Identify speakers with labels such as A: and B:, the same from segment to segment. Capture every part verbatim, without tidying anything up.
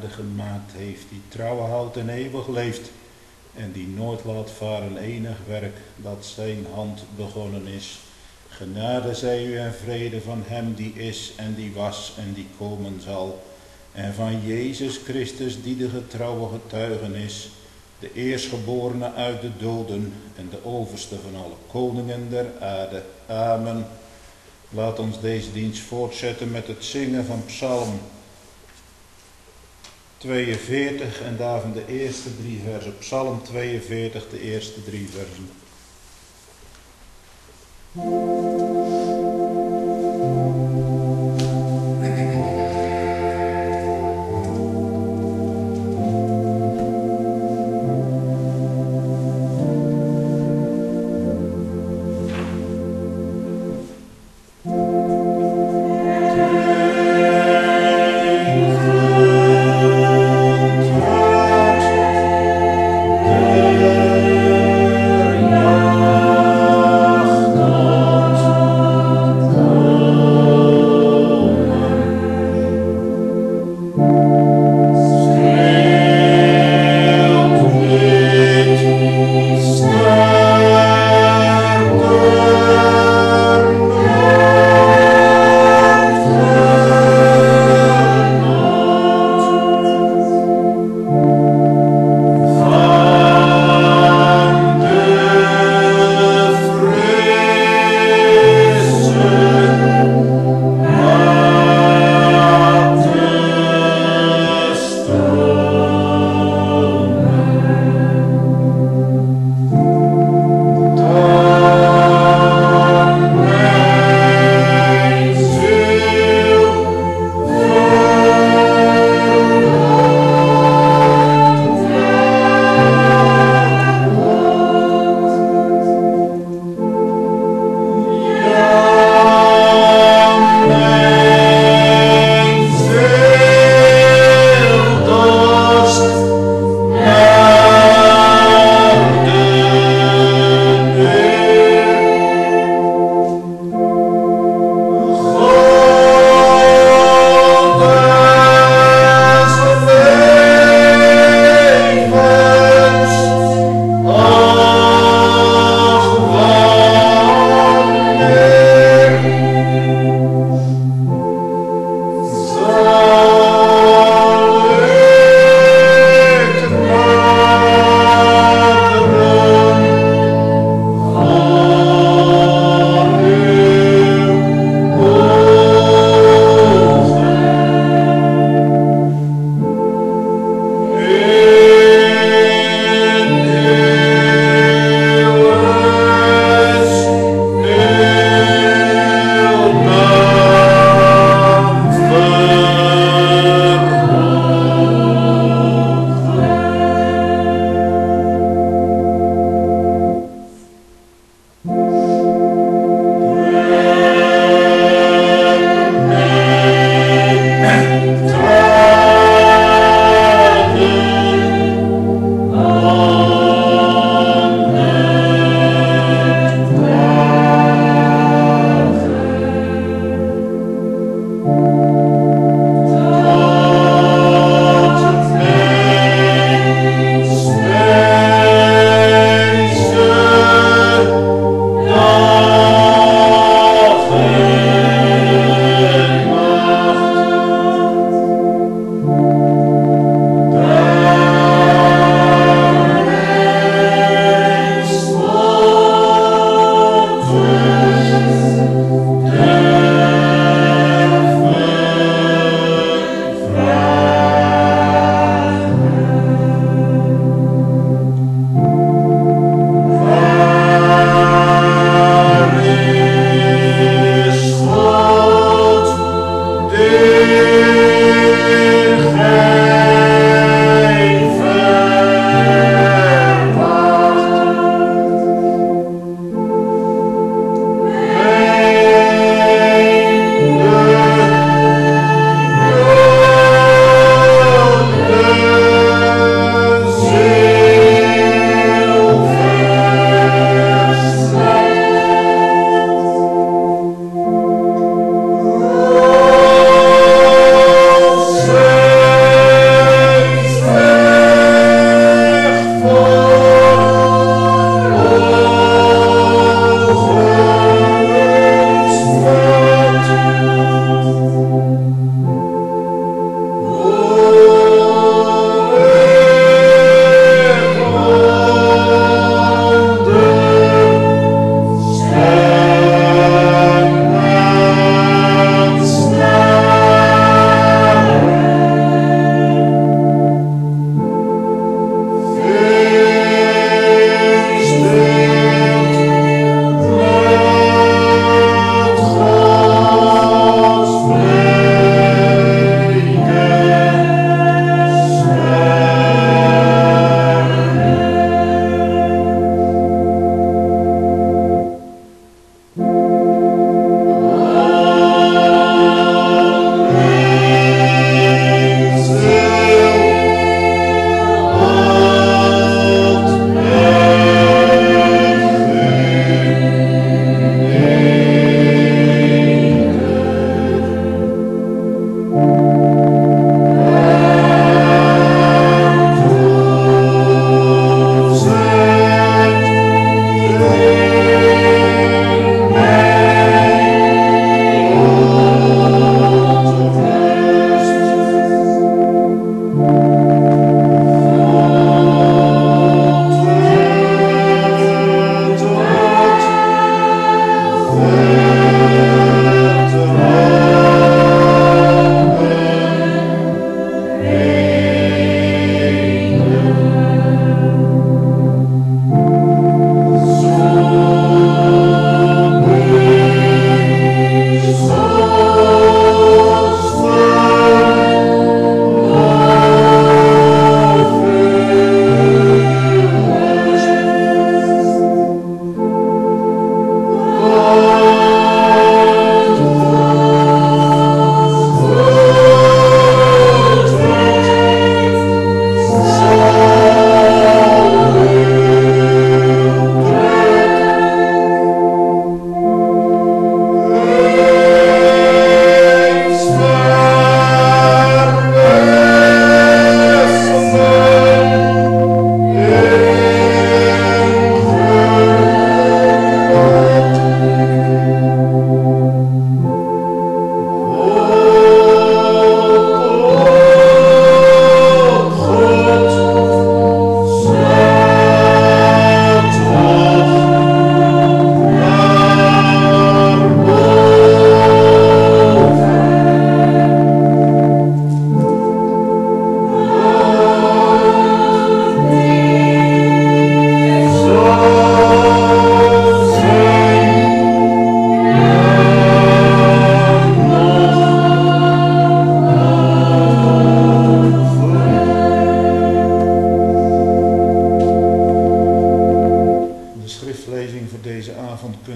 A: genade gemaakt heeft, die trouw houdt en eeuwig leeft en die nooit laat varen enig werk dat zijn hand begonnen is. Genade zij u en vrede van hem die is en die was en die komen zal, en van Jezus Christus die de getrouwe getuigen is, de eerstgeborene uit de doden en de overste van alle koningen der aarde. Amen. Laat ons deze dienst voortzetten met het zingen van Psalm tweeënveertig en daarvan de eerste drie versen. Psalm tweeënveertig, de eerste drie versen.
B: Nacht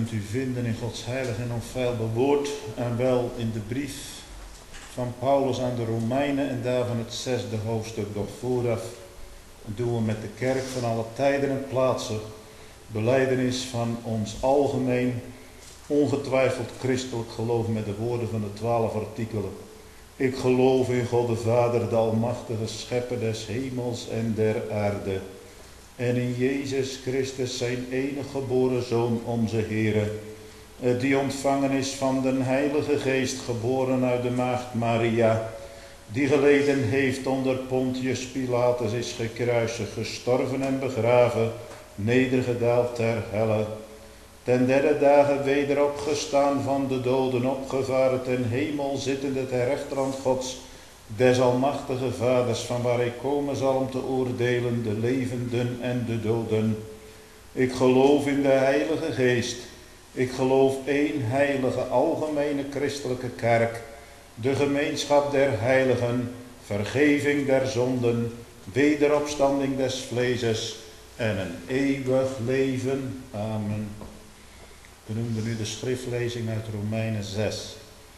A: kunt u vinden in Gods heilig en onfeilbaar woord en wel in de brief van Paulus aan de Romeinen en daarvan het zesde hoofdstuk. Doch vooraf doen we met de kerk van alle tijden en plaatsen belijdenis van ons algemeen, ongetwijfeld christelijk geloof met de woorden van de twaalf artikelen. Ik geloof in God de Vader, de almachtige schepper des hemels en der aarde. En in Jezus Christus zijn enige geboren Zoon, onze Heere, die ontvangen is van den Heilige Geest, geboren uit de maagd Maria, die geleden heeft onder Pontius Pilatus, is gekruisigd, gestorven en begraven, nedergedaald ter helle. Ten derde dagen weder opgestaan van de doden, opgevaren ten hemel, zittende ter rechterhand Gods, des almachtige Vaders, van waar hij komen zal om te oordelen de levenden en de doden. Ik geloof in de Heilige Geest. Ik geloof één heilige, algemene christelijke kerk, de gemeenschap der heiligen, vergeving der zonden, wederopstanding des vleeses en een eeuwig leven. Amen. We noemden nu de schriftlezing uit Romeinen zes.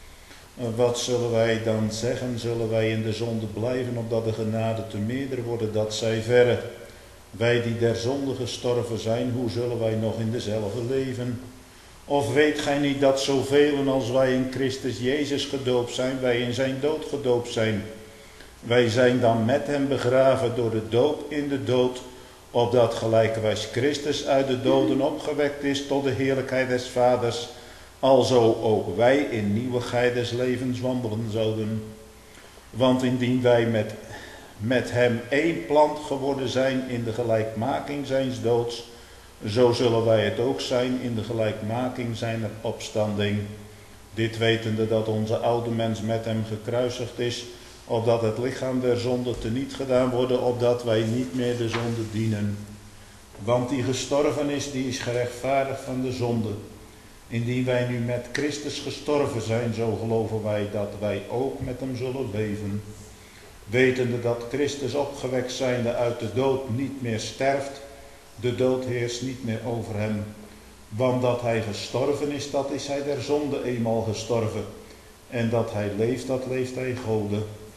A: Wat zullen wij dan zeggen? Zullen wij in de zonde blijven, opdat de genade te meerder worden, dat zij verre? Wij die der zonde gestorven zijn, hoe zullen wij nog in dezelfde leven? Of weet gij niet dat zoveel als wij in Christus Jezus gedoopt zijn, wij in zijn dood gedoopt zijn? Wij zijn dan met hem begraven door de doop in de dood, opdat gelijkerwijs Christus uit de doden opgewekt is tot de heerlijkheid des Vaders, alzo ook wij in nieuwigheid des levens wandelen zouden. Want indien wij met, met hem één plant geworden zijn in de gelijkmaking zijns doods, zo zullen wij het ook zijn in de gelijkmaking zijner opstanding. Dit wetende dat onze oude mens met hem gekruisigd is, opdat het lichaam der zonde teniet gedaan worden, opdat wij niet meer de zonde dienen. Want die gestorven is, die is gerechtvaardigd van de zonde. Indien wij nu met Christus gestorven zijn, zo geloven wij dat wij ook met hem zullen leven. Wetende dat Christus opgewekt zijnde uit de dood niet meer sterft, de dood heerst niet meer over hem. Want dat hij gestorven is, dat is hij der zonde eenmaal gestorven. En dat hij leeft, dat leeft hij Gode.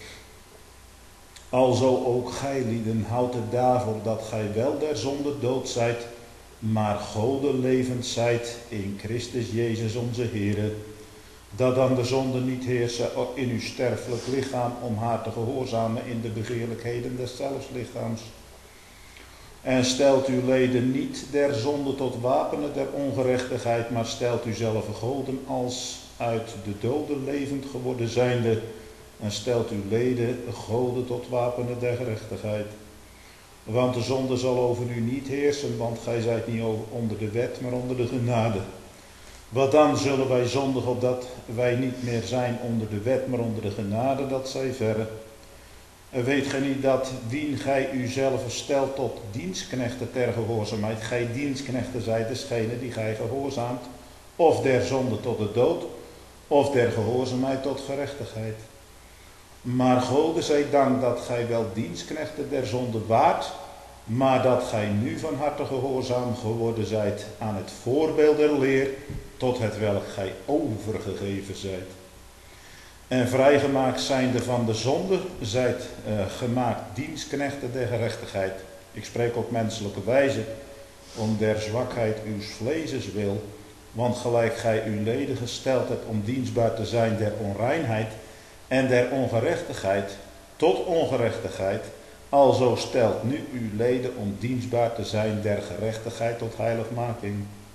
A: Alzo ook gij lieden, houdt het daarvoor dat gij wel der zonde dood zijt, maar Gode levend zijt in Christus Jezus onze Heere. Dat dan de zonde niet heersen in uw sterfelijk lichaam, om haar te gehoorzamen in de begeerlijkheden deszelfs lichaams. En stelt uw leden niet der zonde tot wapenen der ongerechtigheid, maar stelt u zelf goden als uit de doden levend geworden zijnde, en stelt uw leden goden tot wapenen der gerechtigheid. Want de zonde zal over u niet heersen, want gij zijt niet onder de wet, maar onder de genade. Wat dan zullen wij zondigen, opdat wij niet meer zijn onder de wet, maar onder de genade, dat zij verre. Weet gij niet dat, dien gij uzelf stelt tot dienstknechten ter gehoorzaamheid, gij dienstknechten zijt desgene die gij gehoorzaamt, of der zonde tot de dood, of der gehoorzaamheid tot gerechtigheid. Maar Gode zij dank dat gij wel dienstknechten der zonde waart, maar dat gij nu van harte gehoorzaam geworden zijt aan het voorbeeld der leer, tot het welk gij overgegeven zijt. En vrijgemaakt zijnde van de zonde, zijt uh, gemaakt dienstknechten der gerechtigheid. Ik spreek op menselijke wijze, om der zwakheid uws vleeses wil, want gelijk gij uw leden gesteld hebt om dienstbaar te zijn der onreinheid en der ongerechtigheid tot ongerechtigheid, alzo stelt nu uw leden om dienstbaar te zijn der gerechtigheid tot heiligmaking.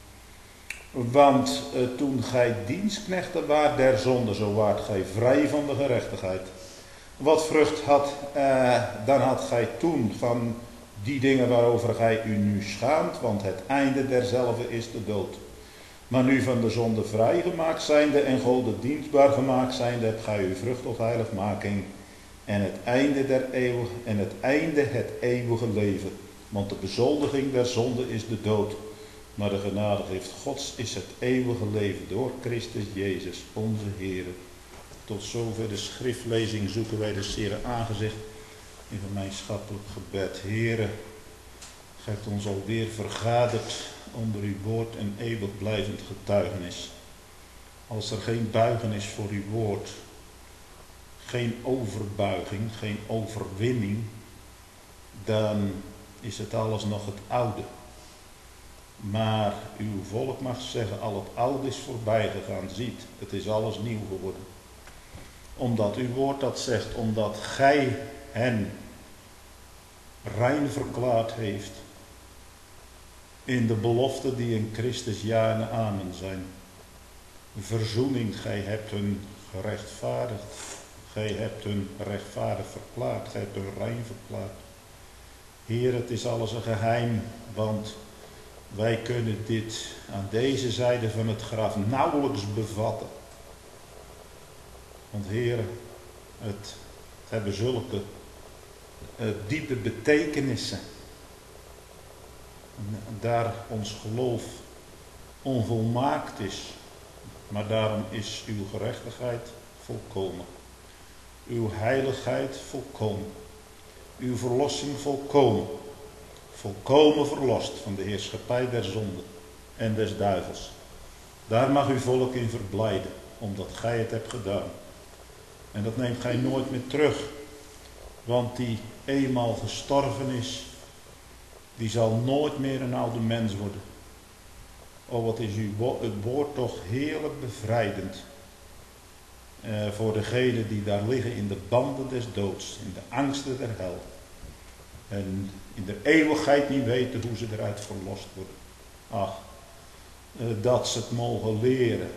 A: Want uh, toen gij dienstknechten waart der zonde, zo waart gij vrij van de gerechtigheid. Wat vrucht had, uh, dan had gij toen van die dingen waarover gij u nu schaamt, want het einde derzelve is de dood. Maar nu van de zonde vrijgemaakt zijnde en Gode dienstbaar gemaakt zijnde, hebt gij uw vrucht tot heiligmaking. En het einde der eeuwig, en het einde het eeuwige leven. Want de bezoldiging der zonde is de dood. Maar de genadegift Gods is het eeuwige leven door Christus Jezus, onze Heer. Tot zover de schriftlezing zoeken wij de Heere aangezicht in gemeenschapelijk gebed. Heere, Gij hebt ons alweer vergaderd onder uw woord en eeuwig blijvend getuigenis. Als er geen buigen is voor uw woord, geen overbuiging, geen overwinning, dan is het alles nog het oude. Maar uw volk mag zeggen, al het oude is voorbij gegaan, ziet, het is alles nieuw geworden. Omdat uw woord dat zegt, omdat gij hen rein verklaard heeft in de belofte die in Christus ja en amen zijn. Verzoening, gij hebt hun gerechtvaardigd. Gij hebt hun rechtvaardig verklaard. Gij hebt hun rein verklaard. Heer, het is alles een geheim, want wij kunnen dit aan deze zijde van het graf nauwelijks bevatten. Want Heer, het, het hebben zulke uh, diepe betekenissen. Daar ons geloof onvolmaakt is. Maar daarom is uw gerechtigheid volkomen. Uw heiligheid volkomen. Uw verlossing volkomen. Volkomen verlost van de heerschappij der zonde en des duivels. Daar mag uw volk in verblijden, omdat gij het hebt gedaan. En dat neemt gij nooit meer terug. Want die eenmaal gestorven is, die zal nooit meer een oude mens worden. Oh, wat is uw wo- het woord toch heerlijk bevrijdend. Uh, voor degenen die daar liggen in de banden des doods, in de angsten der hel. En in de eeuwigheid niet weten hoe ze eruit verlost worden. Ach, uh, dat ze het mogen leren.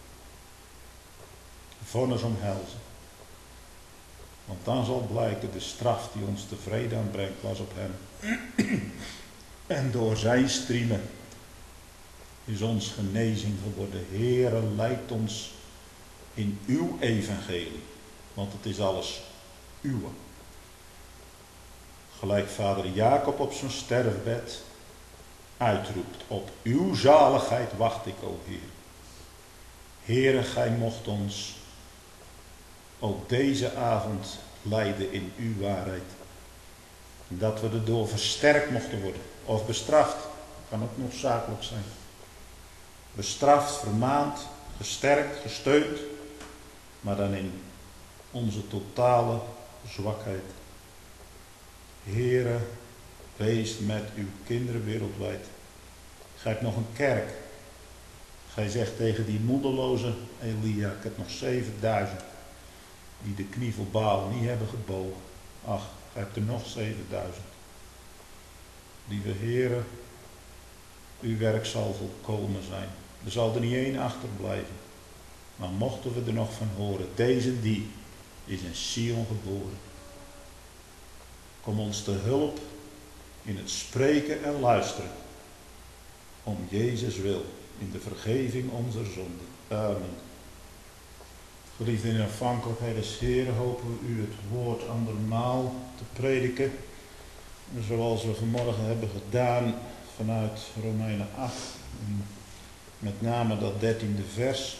A: Vonnis omhelzen. Want dan zal blijken de straf die ons tevreden aanbrengt was op hem. En door zijn striemen is ons genezing geworden. Heere, leid ons in uw evangelie. Want het is alles uwe. Gelijk vader Jacob op zijn sterfbed uitroept. Op uw zaligheid wacht ik, o Heer. Heere, gij mocht ons ook deze avond leiden in uw waarheid. Dat we erdoor versterkt mochten worden. Of bestraft. Kan ook noodzakelijk zijn. Bestraft, vermaand, gesterkt, gesteund. Maar dan in onze totale zwakheid. Heere, wees met uw kinderen wereldwijd. Gij hebt nog een kerk. Gij zegt tegen die moedeloze Elia, ik heb nog zevenduizend die de knie voor Baal niet hebben gebogen. Ach, gij hebt er nog zevenduizend. Lieve Heere, uw werk zal volkomen zijn. Er zal er niet één achterblijven. Maar mochten we er nog van horen, deze die is in Sion geboren. Kom ons te hulp in het spreken en luisteren. Om Jezus wil, in de vergeving onze zonden. Amen. Geliefde in afhankelijkheid des Heeren, hopen we u het woord andermaal te prediken. Zoals we vanmorgen hebben gedaan vanuit Romeinen acht. Met name dat dertiende vers.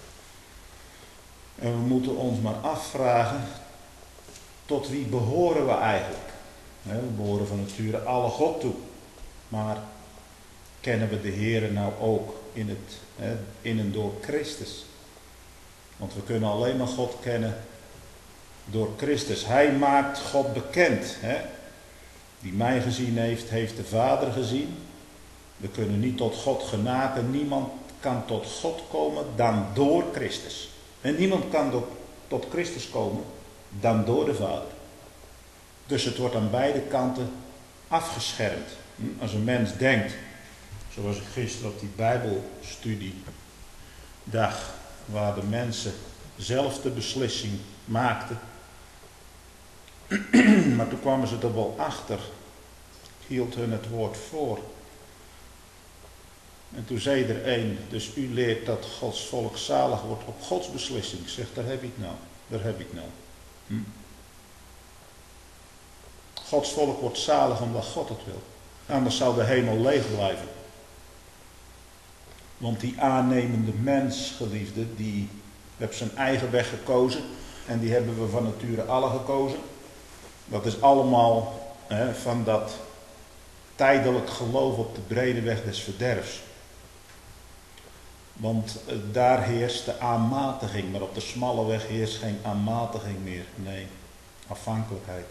A: En we moeten ons maar afvragen, tot wie behoren we eigenlijk? We behoren van nature alle God toe. Maar kennen we de Heere nou ook in, het, in en door Christus? Want we kunnen alleen maar God kennen door Christus. Hij maakt God bekend. Hè? Die mij gezien heeft, heeft de Vader gezien. We kunnen niet tot God genaken. Niemand kan tot God komen dan door Christus. En niemand kan door, tot Christus komen dan door de Vader. Dus het wordt aan beide kanten afgeschermd. Als een mens denkt, zoals ik gisteren op die Bijbelstudie dag, waar de mensen zelf de beslissing maakten. Maar toen kwamen ze er wel achter. Ik hield hun het woord voor. En toen zei er een, dus u leert dat Gods volk zalig wordt op Gods beslissing. Ik zeg, daar heb ik nou. Daar heb ik nou. Hm? Gods volk wordt zalig omdat God het wil. Anders zou de hemel leeg blijven. Want die aannemende mens, geliefde, die heeft zijn eigen weg gekozen. En die hebben we van nature alle gekozen. Dat is allemaal hè, van dat tijdelijk geloof op de brede weg des verderfs. Want daar heerst de aanmatiging, maar op de smalle weg heerst geen aanmatiging meer. Nee, afhankelijkheid.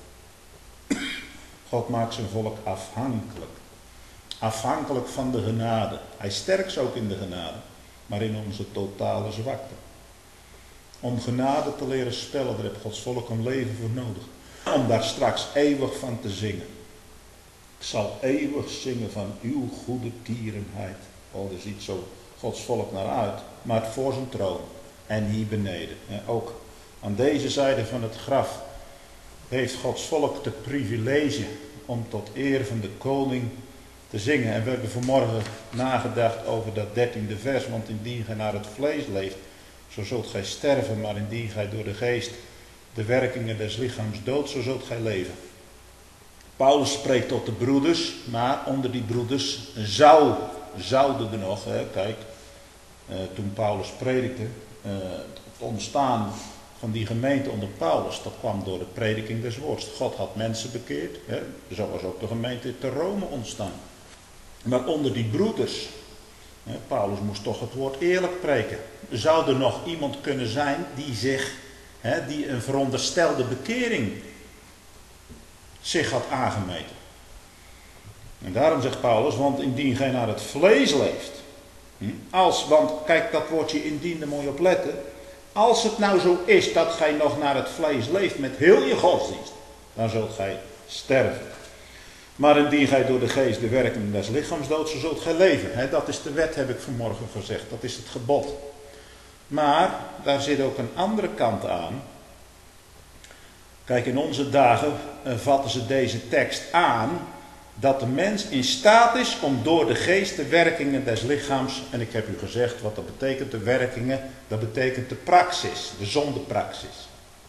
A: God maakt zijn volk afhankelijk. Afhankelijk van de genade. Hij sterkt ze ook in de genade, maar in onze totale zwakte. Om genade te leren spellen, daar heeft Gods volk een leven voor nodig. Om daar straks eeuwig van te zingen. Ik zal eeuwig zingen van uw goede tierenheid. Oh, daar ziet zo Gods volk naar uit. Maar voor zijn troon. En hier beneden. En ook aan deze zijde van het graf heeft Gods volk de privilege om tot eer van de koning te zingen. En we hebben vanmorgen nagedacht over dat dertiende vers. Want indien gij naar het vlees leeft, zo zult gij sterven. Maar indien gij door de geest de werkingen des lichaams doodt, zo zult gij leven. Paulus spreekt tot de broeders, maar onder die broeders zou, zouden er nog, hè, kijk, eh, toen Paulus predikte, eh, het ontstaan van die gemeente onder Paulus, dat kwam door de prediking des woords. God had mensen bekeerd, hè, zo was ook de gemeente te Rome ontstaan. Maar onder die broeders, hè, Paulus moest toch het woord eerlijk preken. Zou er nog iemand kunnen zijn die zich, hè, die een veronderstelde bekering zich had aangemeten. En daarom zegt Paulus, want indien gij naar het vlees leeft, als, want kijk dat woordje indien, er moet je op letten, als het nou zo is dat gij nog naar het vlees leeft met heel je godsdienst, dan zult gij sterven. Maar indien gij door de geest de werking des lichaams doodt, zo zult gij leven. He, dat is de wet, heb ik vanmorgen gezegd, dat is het gebod. Maar daar zit ook een andere kant aan. Kijk, in onze dagen uh, vatten ze deze tekst aan dat de mens in staat is om door de geest de werkingen des lichaams, en ik heb u gezegd wat dat betekent, de werkingen, dat betekent de praxis, de zondepraxis.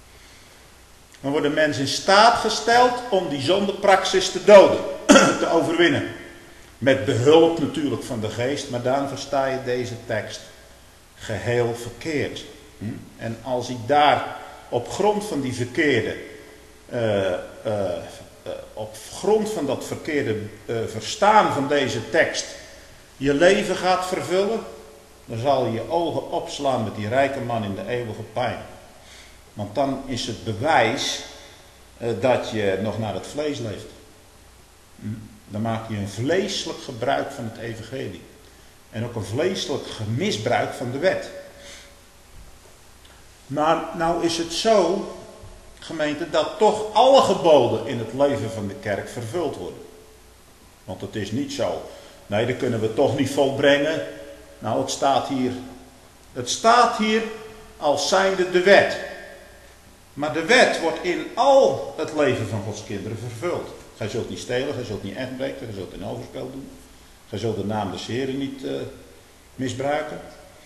A: Dan wordt de mens in staat gesteld om die zondepraxis te doden, te overwinnen. Met behulp natuurlijk van de geest, maar dan versta je deze tekst geheel verkeerd. En als hij daar op grond van die verkeerde, uh, uh, uh, op grond van dat verkeerde uh, verstaan van deze tekst, je leven gaat vervullen, dan zal je je ogen opslaan met die rijke man in de eeuwige pijn. Want dan is het bewijs uh, dat je nog naar het vlees leeft. Hm? Dan maak je een vleeselijk gebruik van het evangelie. En ook een vleeselijk misbruik van de wet. Maar nou is het zo, gemeente, dat toch alle geboden in het leven van de kerk vervuld worden. Want het is niet zo, nee, dat kunnen we toch niet volbrengen. Nou, het staat hier, het staat hier als zijnde de wet. Maar de wet wordt in al het leven van Gods kinderen vervuld. Gij zult niet stelen, gij zult niet echtbreken, gij zult geen overspel doen. Gij zult de naam des Heren niet uh, misbruiken.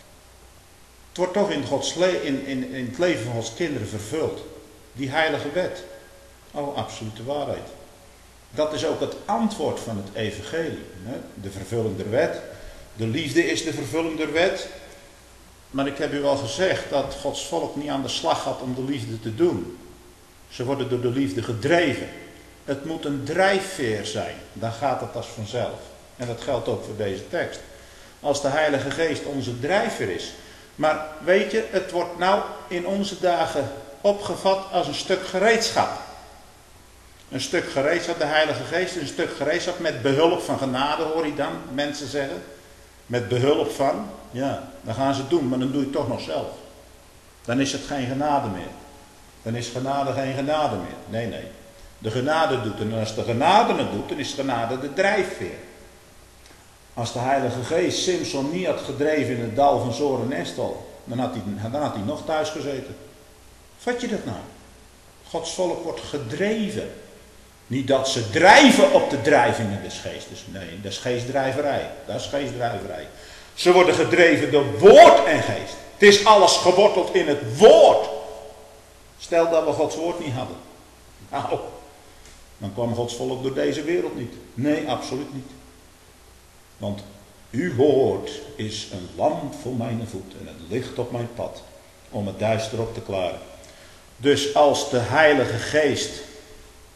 A: Het wordt toch in, Gods le- in, in, in het leven van Gods kinderen vervuld. Die heilige wet. Oh, absolute waarheid. Dat is ook het antwoord van het evangelie. Hè? De vervulling der wet. De liefde is de vervulling der wet. Maar ik heb u al gezegd dat Gods volk niet aan de slag gaat om de liefde te doen. Ze worden door de liefde gedreven. Het moet een drijfveer zijn. Dan gaat het als vanzelf. En dat geldt ook voor deze tekst. Als de Heilige Geest onze drijfveer is. Maar weet je, het wordt nou in onze dagen opgevat als een stuk gereedschap. Een stuk gereedschap, de Heilige Geest, een stuk gereedschap met behulp van genade, hoor je dan mensen zeggen. Met behulp van, ja, dan gaan ze het doen, maar dan doe je het toch nog zelf. Dan is het geen genade meer. Dan is genade geen genade meer. Nee, nee. De genade doet het. En als de genade het doet, dan is genade de drijfveer. Als de Heilige Geest Simson niet had gedreven in het dal van Zor en Estel, dan had hij, dan had hij nog thuis gezeten. Vat je dat nou? Gods volk wordt gedreven. Niet dat ze drijven op de drijvingen des geestes. Nee, dat is geestdrijverij. Dat is geestdrijverij. Ze worden gedreven door woord en geest. Het is alles geworteld in het woord. Stel dat we Gods woord niet hadden. Nou, dan kwam Gods volk door deze wereld niet. Nee, absoluut niet. Want uw woord is een lamp voor mijn voet en het licht op mijn pad. Om het duister op te klaren. Dus als de Heilige Geest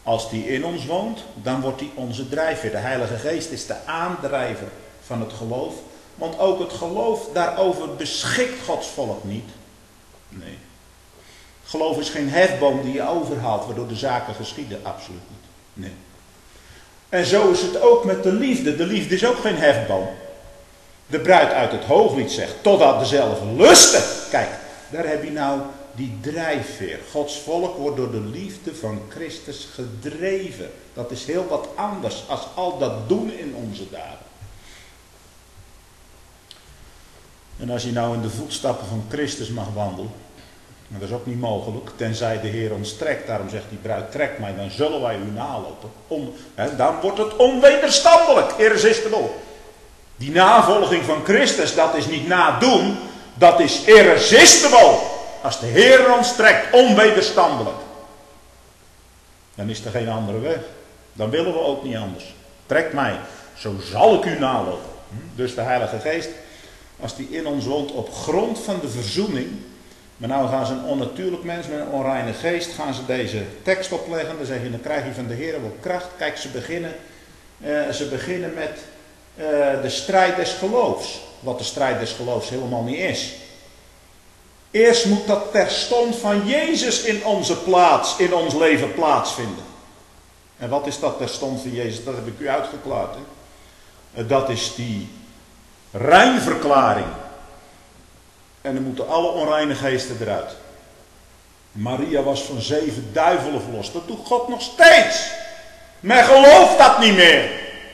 A: Als die in ons woont, dan wordt die onze drijfveer. De Heilige Geest is de aandrijver van het geloof. Want ook het geloof, daarover beschikt Gods volk niet. Nee. Geloof is geen hefboom die je overhaalt, waardoor de zaken geschieden. Absoluut niet. Nee. En zo is het ook met de liefde. De liefde is ook geen hefboom. De bruid uit het Hooglied zegt, totdat dezelfde lusten. Kijk, daar heb je nou die drijfveer. Gods volk wordt door de liefde van Christus gedreven. Dat is heel wat anders als al dat doen in onze dagen. En als je nou in de voetstappen van Christus mag wandelen, dat is ook niet mogelijk, tenzij de Heer ons trekt. Daarom zegt die bruid, trek mij, dan zullen wij u nalopen. Om, hè, dan wordt het onwederstandelijk, irresistible. Die navolging van Christus, dat is niet nadoen, dat is irresistible. Als de Heer ons trekt, onwederstandelijk. Dan is er geen andere weg. Dan willen we ook niet anders. Trek mij, zo zal ik u nalopen. Dus de Heilige Geest, als die in ons woont op grond van de verzoening. Maar nou gaan ze een onnatuurlijk mens met een onreine geest, gaan ze deze tekst opleggen. Dan zeg je, dan krijg je van de Heer wel kracht. Kijk, ze beginnen, uh, ze beginnen met uh, de strijd des geloofs. Wat de strijd des geloofs helemaal niet is. Eerst moet dat terstond van Jezus in onze plaats, in ons leven plaatsvinden. En wat is dat terstond van Jezus? Dat heb ik u uitgeklaard. Hè? Dat is die reinverklaring. En dan moeten alle onreine geesten eruit. Maria was van zeven duivelen verlost. Dat doet God nog steeds. Men gelooft dat niet meer.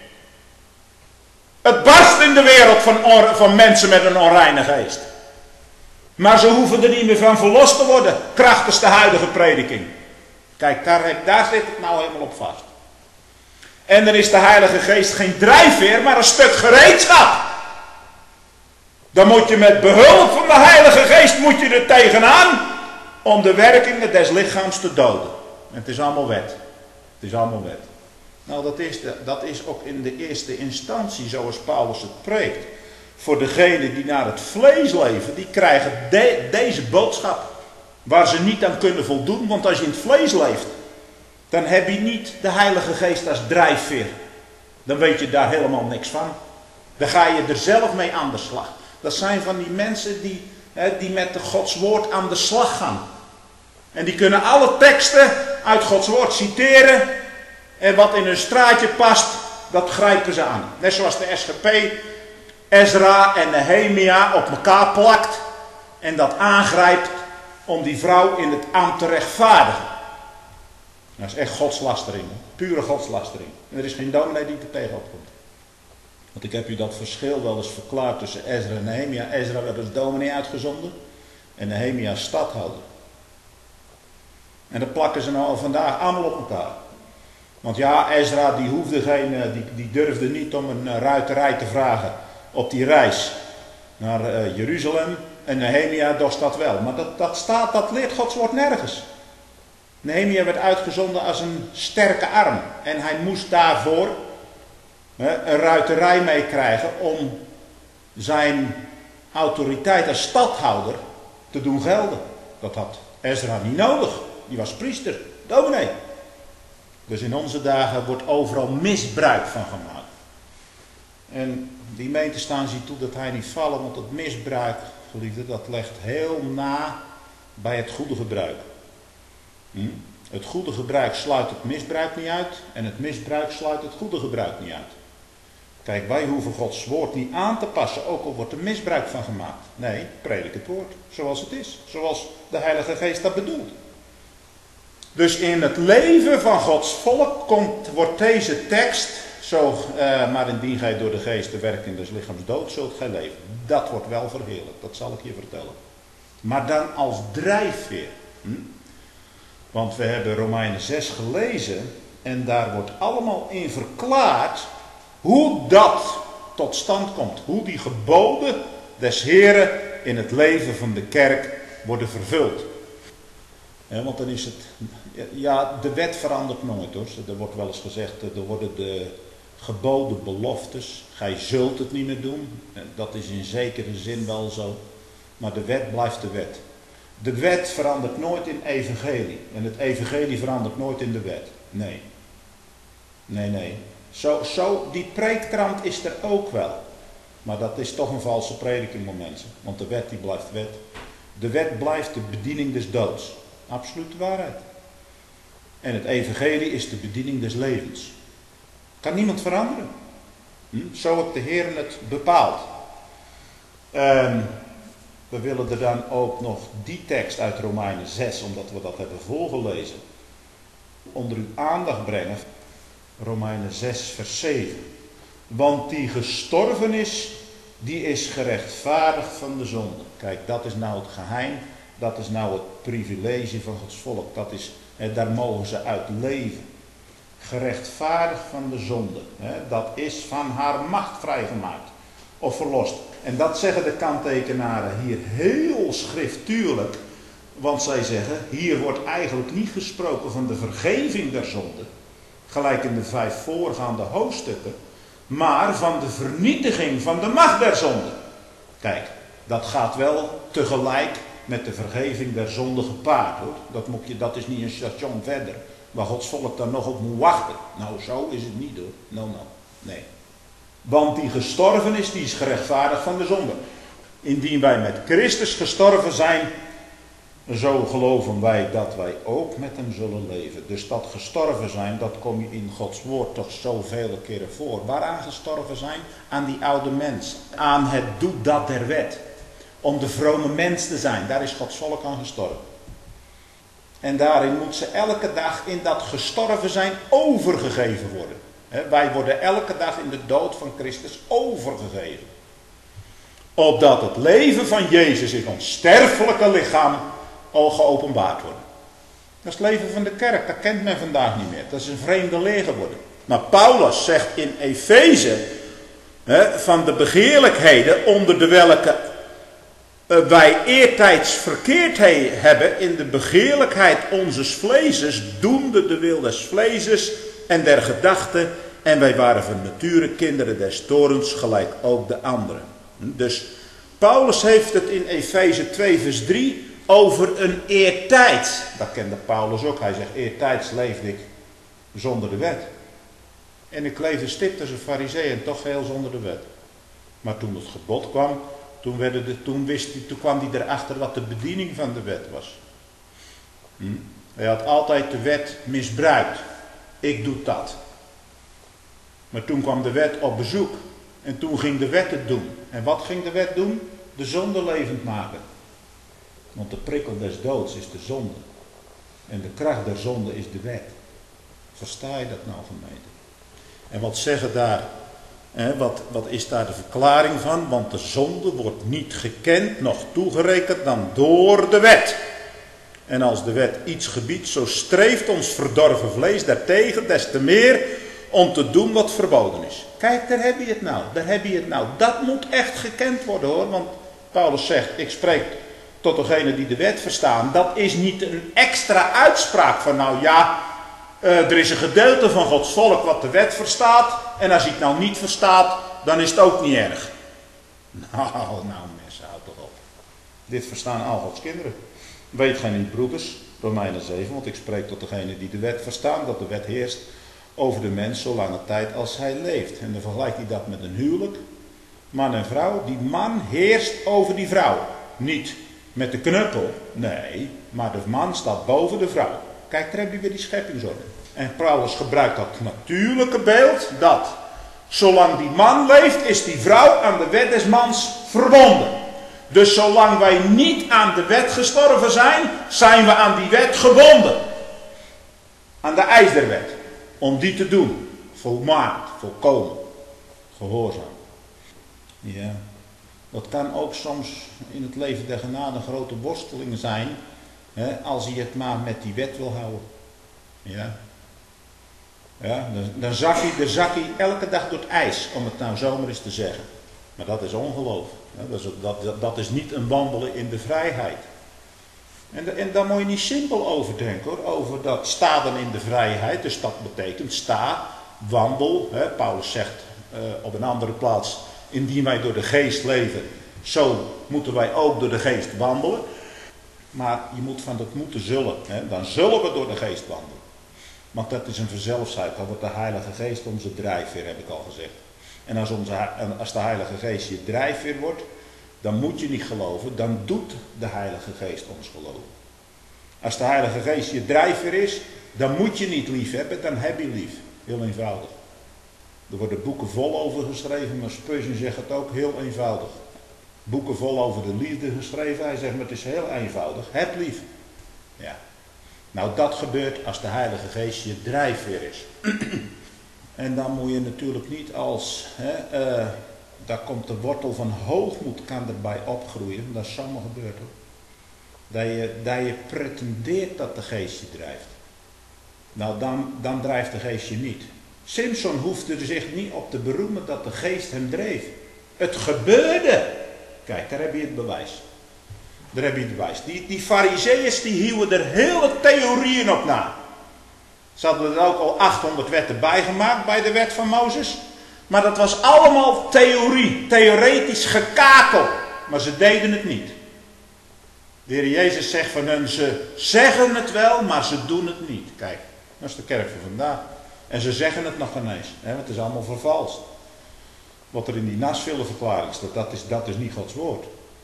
A: Het barst in de wereld van, van mensen met een onreine geest. Maar ze hoeven er niet meer van verlost te worden. Krachtens de huidige prediking. Kijk, daar, daar zit het nou helemaal op vast. En dan is de Heilige Geest geen drijfveer, maar een stuk gereedschap. Dan moet je met behulp van de Heilige Geest moet je er tegenaan om de werkingen des lichaams te doden. En het is allemaal wet. Het is allemaal wet. Nou, dat is, de, dat is ook in de eerste instantie zoals Paulus het preekt. Voor degenen die naar het vlees leven, die krijgen de, deze boodschap. Waar ze niet aan kunnen voldoen, want als je in het vlees leeft, dan heb je niet de Heilige Geest als drijfveer. Dan weet je daar helemaal niks van. Dan ga je er zelf mee aan de slag. Dat zijn van die mensen die, hè, die met de Gods woord aan de slag gaan. En die kunnen alle teksten uit Gods woord citeren. En wat in hun straatje past, dat grijpen ze aan. Net zoals de S G P Ezra en Nehemia op elkaar plakt. En dat aangrijpt om die vrouw in het ambt te rechtvaardigen. Dat is echt godslastering. Pure godslastering. En er is geen dominee die er tegenop komt. Want ik heb u dat verschil wel eens verklaard tussen Ezra en Nehemia. Ezra werd als dominee uitgezonden. En Nehemia als stadhouder. En dat plakken ze nou al vandaag allemaal op elkaar. Want ja, Ezra die hoefde geen, die, die durfde niet om een ruiterij te vragen op die reis naar uh, Jeruzalem. En Nehemia dorst dat wel. Maar dat, dat staat, dat leert Gods woord nergens. Nehemia werd uitgezonden als een sterke arm. En hij moest daarvoor hè, een ruiterij meekrijgen om zijn autoriteit als stadhouder te doen gelden. Dat had Ezra niet nodig. Die was priester, dominee. Dus in onze dagen wordt overal misbruik van gemaakt. En die gemeente staan ziet toe dat hij niet vallen, want het misbruik, geliefde, dat legt heel na bij het goede gebruik. Hm? Het goede gebruik sluit het misbruik niet uit en het misbruik sluit het goede gebruik niet uit. Kijk, wij hoeven Gods woord niet aan te passen, ook al wordt er misbruik van gemaakt. Nee, predik het woord zoals het is, zoals de Heilige Geest dat bedoelt. Dus in het leven van Gods volk komt, wordt deze tekst, zo, uh, maar indien gij door de geest de werking des lichaams dood zult gij leven. Dat wordt wel verheerlijkt, dat zal ik je vertellen. Maar dan als drijfveer. Hm? Want we hebben Romeinen zes gelezen en daar wordt allemaal in verklaard hoe dat tot stand komt. Hoe die geboden des Heren in het leven van de kerk worden vervuld. Ja, want dan is het, ja, de wet verandert nooit hoor. Er wordt wel eens gezegd, er worden de geboden beloftes. Gij zult het niet meer doen. Dat is in zekere zin wel zo. Maar de wet blijft de wet. De wet verandert nooit in evangelie. En het evangelie verandert nooit in de wet. Nee. Nee, nee. Zo, zo, die preektrant is er ook wel. Maar dat is toch een valse prediking, voor mensen. Want de wet die blijft wet. De wet blijft de bediening des doods. Absolute waarheid. En het evangelie is de bediening des levens. Kan niemand veranderen. Hm? Zo heeft de Heer het bepaald. Um, we willen er dan ook nog die tekst uit Romeinen zes, omdat we dat hebben voorgelezen, onder uw aandacht brengen. Romeinen zes vers zeven. Want die gestorven is, die is gerechtvaardigd van de zonde. Kijk, dat is nou het geheim. Dat is nou het privilege van Gods volk. Dat is, hè, daar mogen ze uit leven. Gerechtvaardigd van de zonde. Hè, dat is van haar macht vrijgemaakt. Of verlost. En dat zeggen de kanttekenaren hier heel schriftuurlijk. Want zij zeggen, hier wordt eigenlijk niet gesproken van de vergeving der zonde. Gelijk in de vijf voorgaande hoofdstukken. Maar van de vernietiging van de macht der zonde. Kijk, dat gaat wel tegelijk met de vergeving der zonde gepaard, hoor. Dat, moet je, dat is niet een station verder, waar Gods volk dan nog op moet wachten. Nou, zo is het niet, hoor. No, no. Nee. Want die gestorven is, die is gerechtvaardigd van de zonde. Indien wij met Christus gestorven zijn, zo geloven wij dat wij ook met hem zullen leven. Dus dat gestorven zijn, dat kom je in Gods woord toch zoveel keren voor. Waaraan gestorven zijn? Aan die oude mens. Aan het doet dat der wet. Om de vrome mens te zijn. Daar is Gods volk aan gestorven. En daarin moet ze elke dag in dat gestorven zijn overgegeven worden. He, wij worden elke dag in de dood van Christus overgegeven. Opdat het leven van Jezus in ons sterfelijke lichaam al geopenbaard wordt. Dat is het leven van de kerk. Dat kent men vandaag niet meer. Dat is een vreemde leer geworden. Maar Paulus zegt in Efeze he, van de begeerlijkheden onder de welke wij eertijds verkeerd hebben in de begeerlijkheid onzes vleeses, doende de wil des vleeses en der gedachten, en wij waren van nature kinderen des toorns, gelijk ook de anderen. Dus Paulus heeft het in Efeze twee vers drie over een eertijds. Dat kende Paulus ook. Hij zegt, eertijds leefde ik zonder de wet. En ik leefde stipt als een farisee en toch heel zonder de wet. Maar toen het gebod kwam, toen, werden de, toen, wist hij, toen kwam hij erachter wat de bediening van de wet was. Hm? Hij had altijd de wet misbruikt. Ik doe dat. Maar toen kwam de wet op bezoek. En toen ging de wet het doen. En wat ging de wet doen? De zonde levend maken. Want de prikkel des doods is de zonde. En de kracht der zonde is de wet. Versta je dat nou, gemeente? En wat zeggen daar? Hè, wat, wat is daar de verklaring van? Want de zonde wordt niet gekend, noch toegerekend dan door de wet. En als de wet iets gebiedt, zo streeft ons verdorven vlees daartegen des te meer om te doen wat verboden is. Kijk, daar heb je het nou. Daar heb je het nou. Dat moet echt gekend worden, hoor. Want Paulus zegt, ik spreek tot degenen die de wet verstaan. Dat is niet een extra uitspraak van, nou ja, uh, er is een gedeelte van Gods volk wat de wet verstaat. En als hij het nou niet verstaat, dan is het ook niet erg. Nou, nou mensen, houd toch op. Dit verstaan al Gods kinderen. Weet gij niet, broeders, Romeinen zeven, want ik spreek tot degenen die de wet verstaan, dat de wet heerst over de mens zolange tijd als hij leeft. En dan vergelijkt hij dat met een huwelijk. Man en vrouw, die man heerst over die vrouw. Niet met de knuppel, nee, maar de man staat boven de vrouw. Kijk, daar heb je weer die scheppingsorde. En Paulus gebruikt dat natuurlijke beeld, dat zolang die man leeft, is die vrouw aan de wet des mans verbonden. Dus zolang wij niet aan de wet gestorven zijn, zijn we aan die wet gebonden. Aan de eis der wet. Om die te doen. Volmaakt, volkomen, gehoorzaam. Ja, dat kan ook soms in het leven der genade een grote worsteling zijn. Hè, als je het maar met die wet wil houden. Ja. Ja, dan, dan, zak je, dan zak je elke dag door het ijs, om het nou zomaar eens te zeggen. Maar dat is ongeloof. Ja, dat, is, dat, dat, dat is niet een wandelen in de vrijheid. En, en daar moet je niet simpel over denken, hoor. Over dat sta dan in de vrijheid. Dus dat betekent sta, wandel. Hè, Paulus zegt uh, op een andere plaats, indien wij door de geest leven, zo moeten wij ook door de geest wandelen. Maar je moet van dat moeten zullen. Hè, dan zullen we door de geest wandelen. Want dat is een vanzelfsheid. Dan wordt de Heilige Geest onze drijfveer, heb ik al gezegd. En als, onze, als de Heilige Geest je drijfveer wordt, dan moet je niet geloven. Dan doet de Heilige Geest ons geloven. Als de Heilige Geest je drijfveer is, dan moet je niet lief hebben, dan heb je lief. Heel eenvoudig. Er worden boeken vol over geschreven, maar Spurgeon zegt het ook heel eenvoudig. Boeken vol over de liefde geschreven. Hij zegt, maar het is heel eenvoudig. Heb lief. Ja. Nou, dat gebeurt als de Heilige Geest je drijfveer is. En dan moet je natuurlijk niet als, hè, uh, daar komt de wortel van hoogmoed kan erbij opgroeien. Dat is zomaar gebeurd hoor. Dat je, dat je pretendeert dat de Geest je drijft. Nou, dan, dan drijft de Geest je niet. Simpson hoefde er zich niet op te beroemen dat de Geest hem dreef. Het gebeurde. Kijk, daar heb je het bewijs. Daar heb je het bewijs. Die, die farizeeërs die hielden er hele theorieën op na. Ze hadden er ook al achthonderd wetten bijgemaakt bij de wet van Mozes. Maar dat was allemaal theorie, theoretisch gekakel. Maar ze deden het niet. De Heer Jezus zegt van hen, ze zeggen het wel, maar ze doen het niet. Kijk, dat is de kerk van vandaag. En ze zeggen het nog ineens. Hè, het is allemaal vervalst. Wat er in die Nasville-verklaring staat, dat is, dat is niet Gods woord.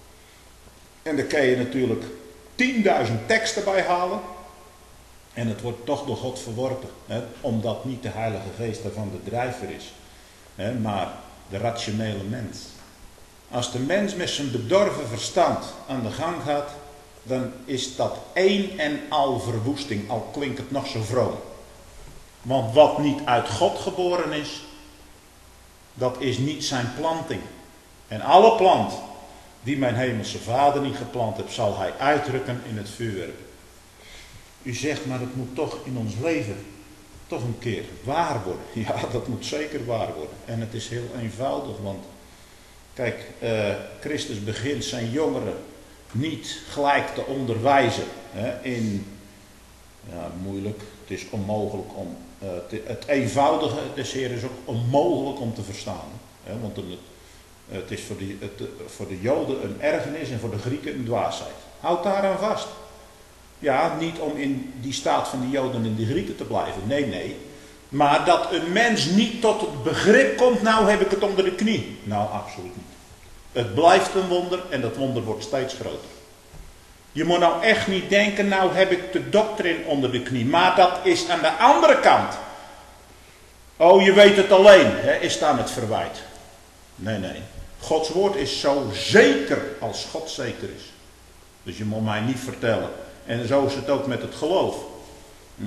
A: En daar kan je natuurlijk tienduizend teksten bij halen. En het wordt toch door God verworpen. Hè, omdat niet de Heilige Geest daarvan de drijver is. Hè, maar de rationele mens. Als de mens met zijn bedorven verstand aan de gang gaat, dan is dat één en al verwoesting, al klinkt het nog zo vroom. Want wat niet uit God geboren is, dat is niet zijn planting. En alle plant die mijn hemelse Vader niet geplant heeft, zal hij uitdrukken in het vuurwerk. U zegt, maar het moet toch in ons leven toch een keer waar worden. Ja, dat moet zeker waar worden. En het is heel eenvoudig, want kijk, uh, Christus begint zijn jongeren niet gelijk te onderwijzen hè, in, ja, moeilijk, het is onmogelijk om, uh, te, het eenvoudige des Heer is ook onmogelijk om te verstaan. Hè, want het, het is voor de, het, voor de Joden een ergernis en voor de Grieken een dwaasheid. Houd daaraan vast. Ja, niet om in die staat van de Joden en de Grieken te blijven, nee, nee. Maar dat een mens niet tot het begrip komt, nou heb ik het onder de knie. Nou, absoluut niet. Het blijft een wonder en dat wonder wordt steeds groter. Je moet nou echt niet denken, nou heb ik de doctrine onder de knie. Maar dat is aan de andere kant. Oh, je weet het alleen, hè, is dan het verwijt. Nee, nee. Gods woord is zo zeker als God zeker is. Dus je moet mij niet vertellen. En zo is het ook met het geloof. Hm?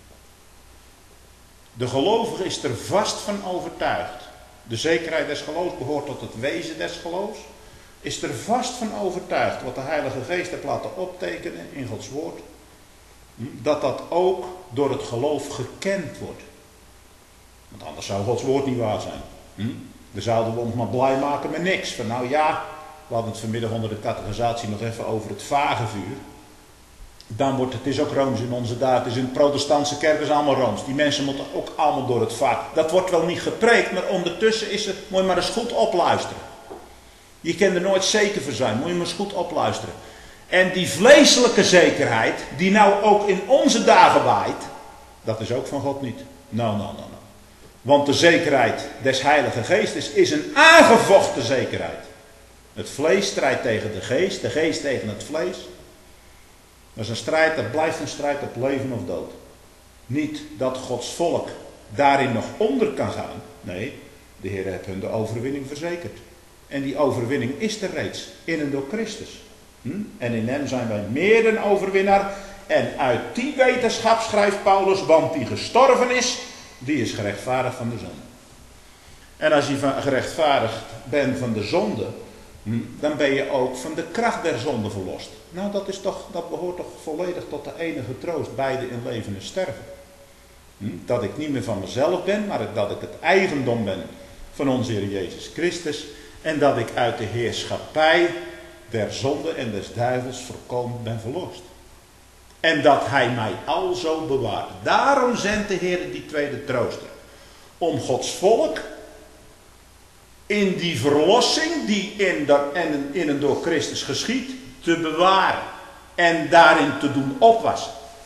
A: De gelovige is er vast van overtuigd. De zekerheid des geloofs behoort tot het wezen des geloofs. Is er vast van overtuigd wat de Heilige Geest heeft laten optekenen in Gods woord. Dat dat ook door het geloof gekend wordt. Want anders zou Gods woord niet waar zijn. Hm? Dan zouden we ons maar blij maken met niks. Van nou ja, we hadden het vanmiddag onder de catechisatie nog even over het vagevuur. Dan wordt het, het is ook Rooms in onze dagen, het is in de protestantse kerk, is allemaal Rooms. Die mensen moeten ook allemaal door het vaak. Dat wordt wel niet gepreekt, maar ondertussen is het, moet je maar eens goed opluisteren. Je kan er nooit zeker voor zijn, moet je maar eens goed opluisteren. En die vleeselijke zekerheid, die nou ook in onze dagen waait, dat is ook van God niet. Nou, nou, nou, nou. Want de zekerheid des Heilige Geestes is een aangevochten zekerheid. Het vlees strijdt tegen de geest, de geest tegen het vlees. Dat is een strijd, dat blijft een strijd op leven of dood. Niet dat Gods volk daarin nog onder kan gaan. Nee, de Heer heeft hun de overwinning verzekerd. En die overwinning is er reeds in en door Christus. Hm? En in hem zijn wij meer dan overwinnaar. En uit die wetenschap schrijft Paulus, want die gestorven is, die is gerechtvaardigd van de zonde. En als je gerechtvaardigd bent van de zonde, dan ben je ook van de kracht der zonde verlost. Nou, dat, is toch, dat behoort toch volledig tot de enige troost, beide in leven en sterven. Dat ik niet meer van mezelf ben, maar dat ik het eigendom ben van onze Heer Jezus Christus. En dat ik uit de heerschappij der zonde en des duivels volkomen ben verlost. En dat hij mij alzo bewaart. Daarom zendt de Heer die tweede trooster. Om Gods volk in die verlossing die in, de, en in en door Christus geschiedt, te bewaren. En daarin te doen opwassen.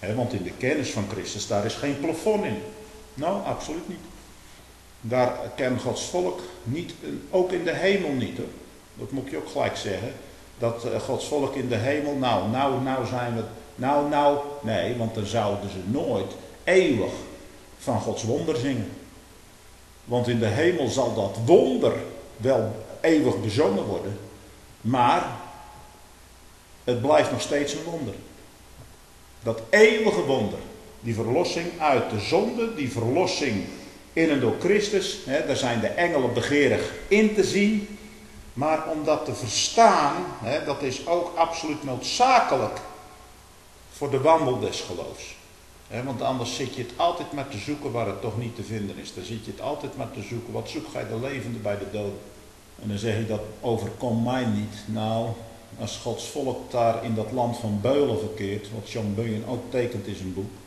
A: He, want in de kennis van Christus, daar is geen plafond in. Nou, absoluut niet. Daar kent Gods volk niet, ook in de hemel niet hoor. Dat moet je ook gelijk zeggen. Dat uh, Gods volk in de hemel, nou, nou, nou zijn we, nou, nou, nee, want dan zouden ze nooit eeuwig van Gods wonder zingen. Want in de hemel zal dat wonder wel eeuwig bezongen worden, maar het blijft nog steeds een wonder. Dat eeuwige wonder, die verlossing uit de zonde, die verlossing in en door Christus, hè, daar zijn de engelen begeerig in te zien. Maar om dat te verstaan, hè, dat is ook absoluut noodzakelijk voor de wandel des geloofs. Hè, want anders zit je het altijd maar te zoeken waar het toch niet te vinden is. Dan zit je het altijd maar te zoeken. Wat zoekt gij de levende bij de doden? En dan zeg je dat overkomt mij niet. Nou, als Gods volk daar in dat land van Beulen verkeert, wat John Bunyan ook tekent in zijn boek.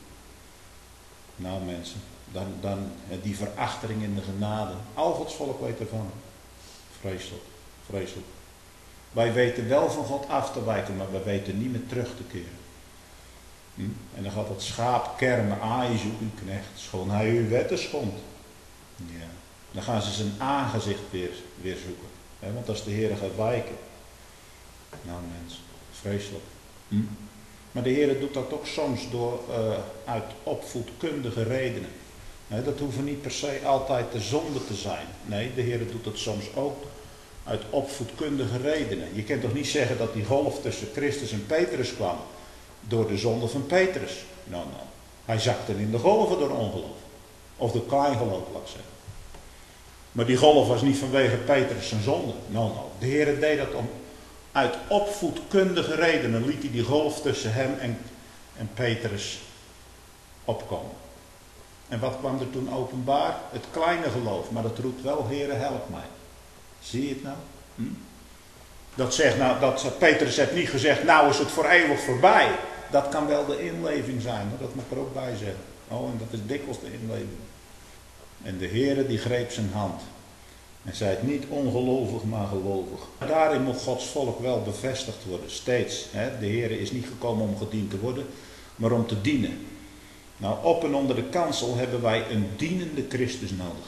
A: Nou mensen, dan, dan die verachtering in de genade. Al Gods volk weet ervan. Vreselijk, vreselijk. Wij weten wel van God af te wijken, maar we weten niet meer terug te keren. Hm? En dan gaat dat schaap kermen, aai zoek uw knecht, schoon hij uw wetten schond. Ja. Dan gaan ze zijn aangezicht weer, weer zoeken. Hè? Want als de Heer gaat wijken. Nou mensen, vreselijk. Hm? Maar de Heer doet dat ook soms door uh, uit opvoedkundige redenen. He, dat hoeven niet per se altijd de zonde te zijn. Nee, de Heer doet dat soms ook uit opvoedkundige redenen. Je kunt toch niet zeggen dat die golf tussen Christus en Petrus kwam door de zonde van Petrus. Nou, nou. Hij zakte in de golven door ongeloof. Of door kleingeloof, laat ik zeggen. Maar die golf was niet vanwege Petrus zijn zonde. Nou, nou. De Heer deed dat om uit opvoedkundige redenen. Liet hij die golf tussen hem en, en Petrus opkomen. En wat kwam er toen openbaar? Het kleine geloof. Maar dat roept wel, Heere, help mij. Zie je het nou? Hm? Dat zegt nou, dat Petrus heeft niet gezegd, nou is het voor eeuwig voorbij. Dat kan wel de inleving zijn, maar dat moet ik er ook bij zeggen. Oh, en dat is dikwijls de inleving. En de Heere die greep zijn hand. En zei het niet ongelovig, maar gelovig. Daarin moet Gods volk wel bevestigd worden, steeds. Hè? De Heere is niet gekomen om gediend te worden, maar om te dienen. Nou, op en onder de kansel hebben wij een dienende Christus nodig.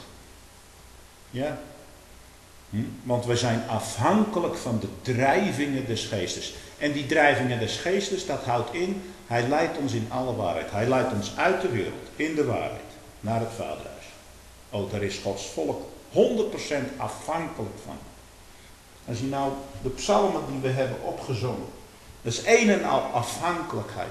A: Ja? Hm? Want we zijn afhankelijk van de drijvingen des geestes. En die drijvingen des geestes, dat houdt in, hij leidt ons in alle waarheid. Hij leidt ons uit de wereld, in de waarheid, naar het Vaderhuis. Oh, daar is Gods volk honderd procent afhankelijk van. Als je nou de psalmen die we hebben opgezongen, dat is een en al afhankelijkheid.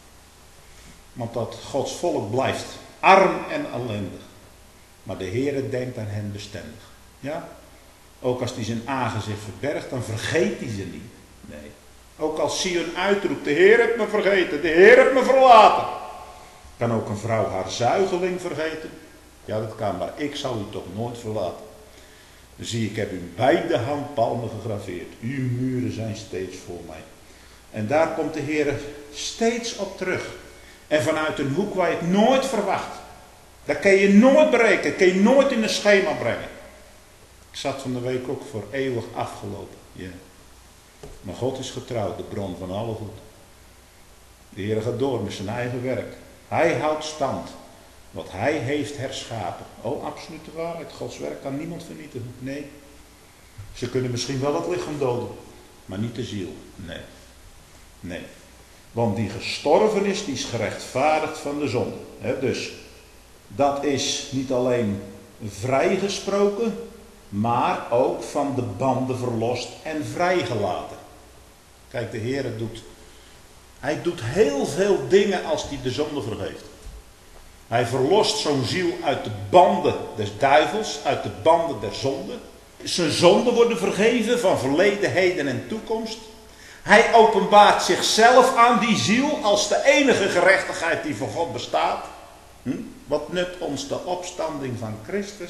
A: Want dat Gods volk blijft arm en ellendig. Maar de Heere denkt aan hen bestendig. Ja? Ook als hij zijn aangezicht verbergt, dan vergeet hij ze niet. Nee. Ook als Sion uitroept, de Heer heeft me vergeten, de Heer heeft me verlaten. Kan ook een vrouw haar zuigeling vergeten? Ja, dat kan, maar ik zal u toch nooit verlaten. Dan zie ik, ik heb u beide handpalmen gegraveerd. Uw muren zijn steeds voor mij. En daar komt de Heer steeds op terug. En vanuit een hoek waar je het nooit verwacht. Dat kan je nooit berekenen, dat kan je nooit in een schema brengen. Ik zat van de week ook voor eeuwig afgelopen. Ja. Maar God is getrouw, de bron van alle goed. De Heer gaat door met zijn eigen werk. Hij houdt stand. Wat hij heeft herschapen. Oh, absolute waarheid. Gods werk kan niemand vernietigen. Nee. Ze kunnen misschien wel het lichaam doden. Maar niet de ziel. Nee. Nee. Want die gestorven is, die is gerechtvaardigd van de zonde. He, dus, dat is niet alleen vrijgesproken, maar ook van de banden verlost en vrijgelaten. Kijk, de Heer doet, hij doet heel veel dingen als hij de zonde vergeeft. Hij verlost zo'n ziel uit de banden des duivels, uit de banden der zonde. Zijn zonden worden vergeven van verleden, heden en toekomst. Hij openbaart zichzelf aan die ziel als de enige gerechtigheid die voor God bestaat. Hm? Wat nut ons de opstanding van Christus?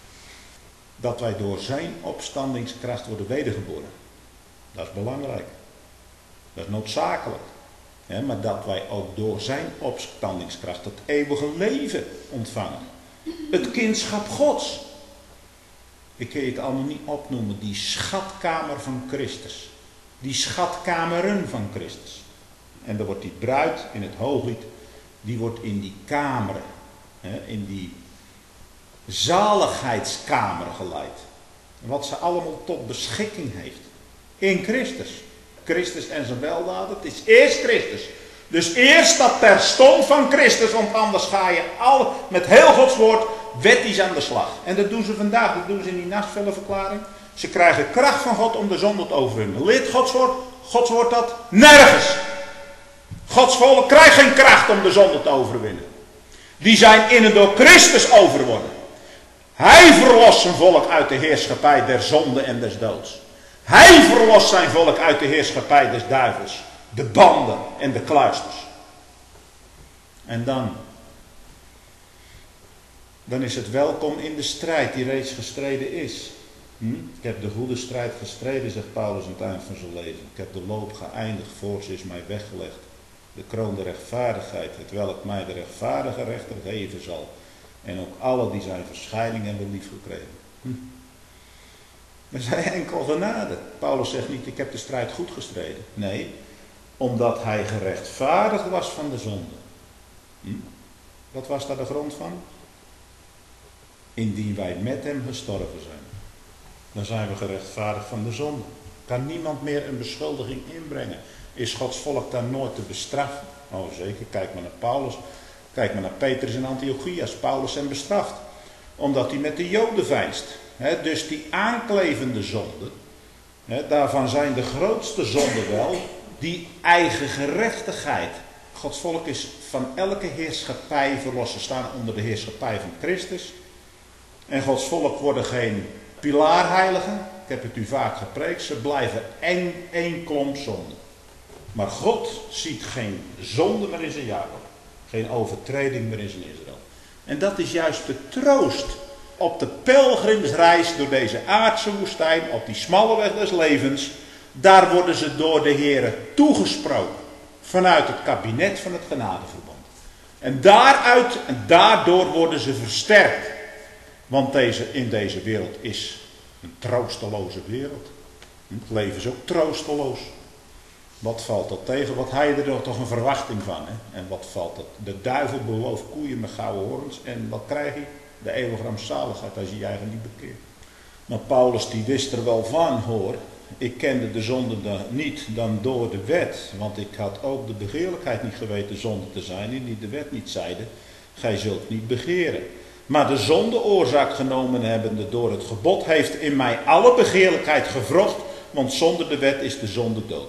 A: Dat wij door zijn opstandingskracht worden wedergeboren. Dat is belangrijk. Dat is noodzakelijk. Ja, maar dat wij ook door zijn opstandingskracht het eeuwige leven ontvangen. Het kindschap Gods. Ik kan je het allemaal niet opnoemen. Die schatkamer van Christus. Die schatkameren van Christus. En dan wordt die bruid in het hooglied die wordt in die kamer, in die zaligheidskamer geleid. Wat ze allemaal tot beschikking heeft. In Christus. Christus en zijn weldaden. Het is eerst Christus. Dus eerst dat terstond van Christus. Want anders ga je al met heel Gods woord wettisch aan de slag. En dat doen ze vandaag. Dat doen ze in die nachtvellenverklaring. Ze krijgen kracht van God om de zonde te overwinnen. Leert Gods woord? Gods woord dat? Nergens. Gods volk krijgt geen kracht om de zonde te overwinnen. Die zijn in en door Christus overwonnen. Hij verlost zijn volk uit de heerschappij der zonde en des doods. Hij verlost zijn volk uit de heerschappij des duivels. De banden en de kluisters. En dan. Dan is het welkom in de strijd die reeds gestreden is. Hm? Ik heb de goede strijd gestreden, zegt Paulus aan het eind van zijn leven. Ik heb de loop geëindigd, voorts is mij weggelegd. De kroon der rechtvaardigheid, het welk mij de rechtvaardige rechter geven zal. En ook alle die zijn verschijning hebben lief gekregen. Hm. Maar zij enkel genade. Paulus zegt niet, ik heb de strijd goed gestreden. Nee, omdat hij gerechtvaardigd was van de zonde. Hm. Wat was daar de grond van? Indien wij met hem gestorven zijn. Dan zijn we gerechtvaardigd van de zonde. Kan niemand meer een beschuldiging inbrengen. Is Gods volk dan nooit te bestraffen? Oh zeker, kijk maar naar Paulus. Kijk maar naar Petrus en Antiochias. Paulus hen bestraft. Omdat hij met de Joden vijst. He, dus die aanklevende zonden. He, daarvan zijn de grootste zonden wel. Die eigen gerechtigheid. Gods volk is van elke heerschappij verlost. Ze staan onder de heerschappij van Christus. En Gods volk worden geen pilaarheiligen. Ik heb het u vaak gepreekt. Ze blijven één, één klomp zonde. Maar God ziet geen zonde meer in zijn Jacob. Geen overtreding meer in zijn Israël. En dat is juist de troost op de pelgrimsreis door deze aardse woestijn, op die smalle weg des levens. Daar worden ze door de Heere toegesproken. Vanuit het kabinet van het genadeverbond. En daaruit en daardoor worden ze versterkt. Want deze, in deze wereld is een troosteloze wereld. Het leven is ook troosteloos. Wat valt dat tegen? Wat had je er toch een verwachting van? Hè? En wat valt dat? De duivel belooft koeien met gouden horens. En wat krijg je? De eeuwige rampzaligheid als je je eigen niet bekeert. Maar Paulus die wist er wel van, hoor. Ik kende de zonde niet dan door de wet. Want ik had ook de begeerlijkheid niet geweten zonde te zijn. Die de wet niet zeide. Gij zult niet begeren. Maar de zonde oorzaak genomen hebbende door het gebod heeft in mij alle begeerlijkheid gewrocht. Want zonder de wet is de zonde dood.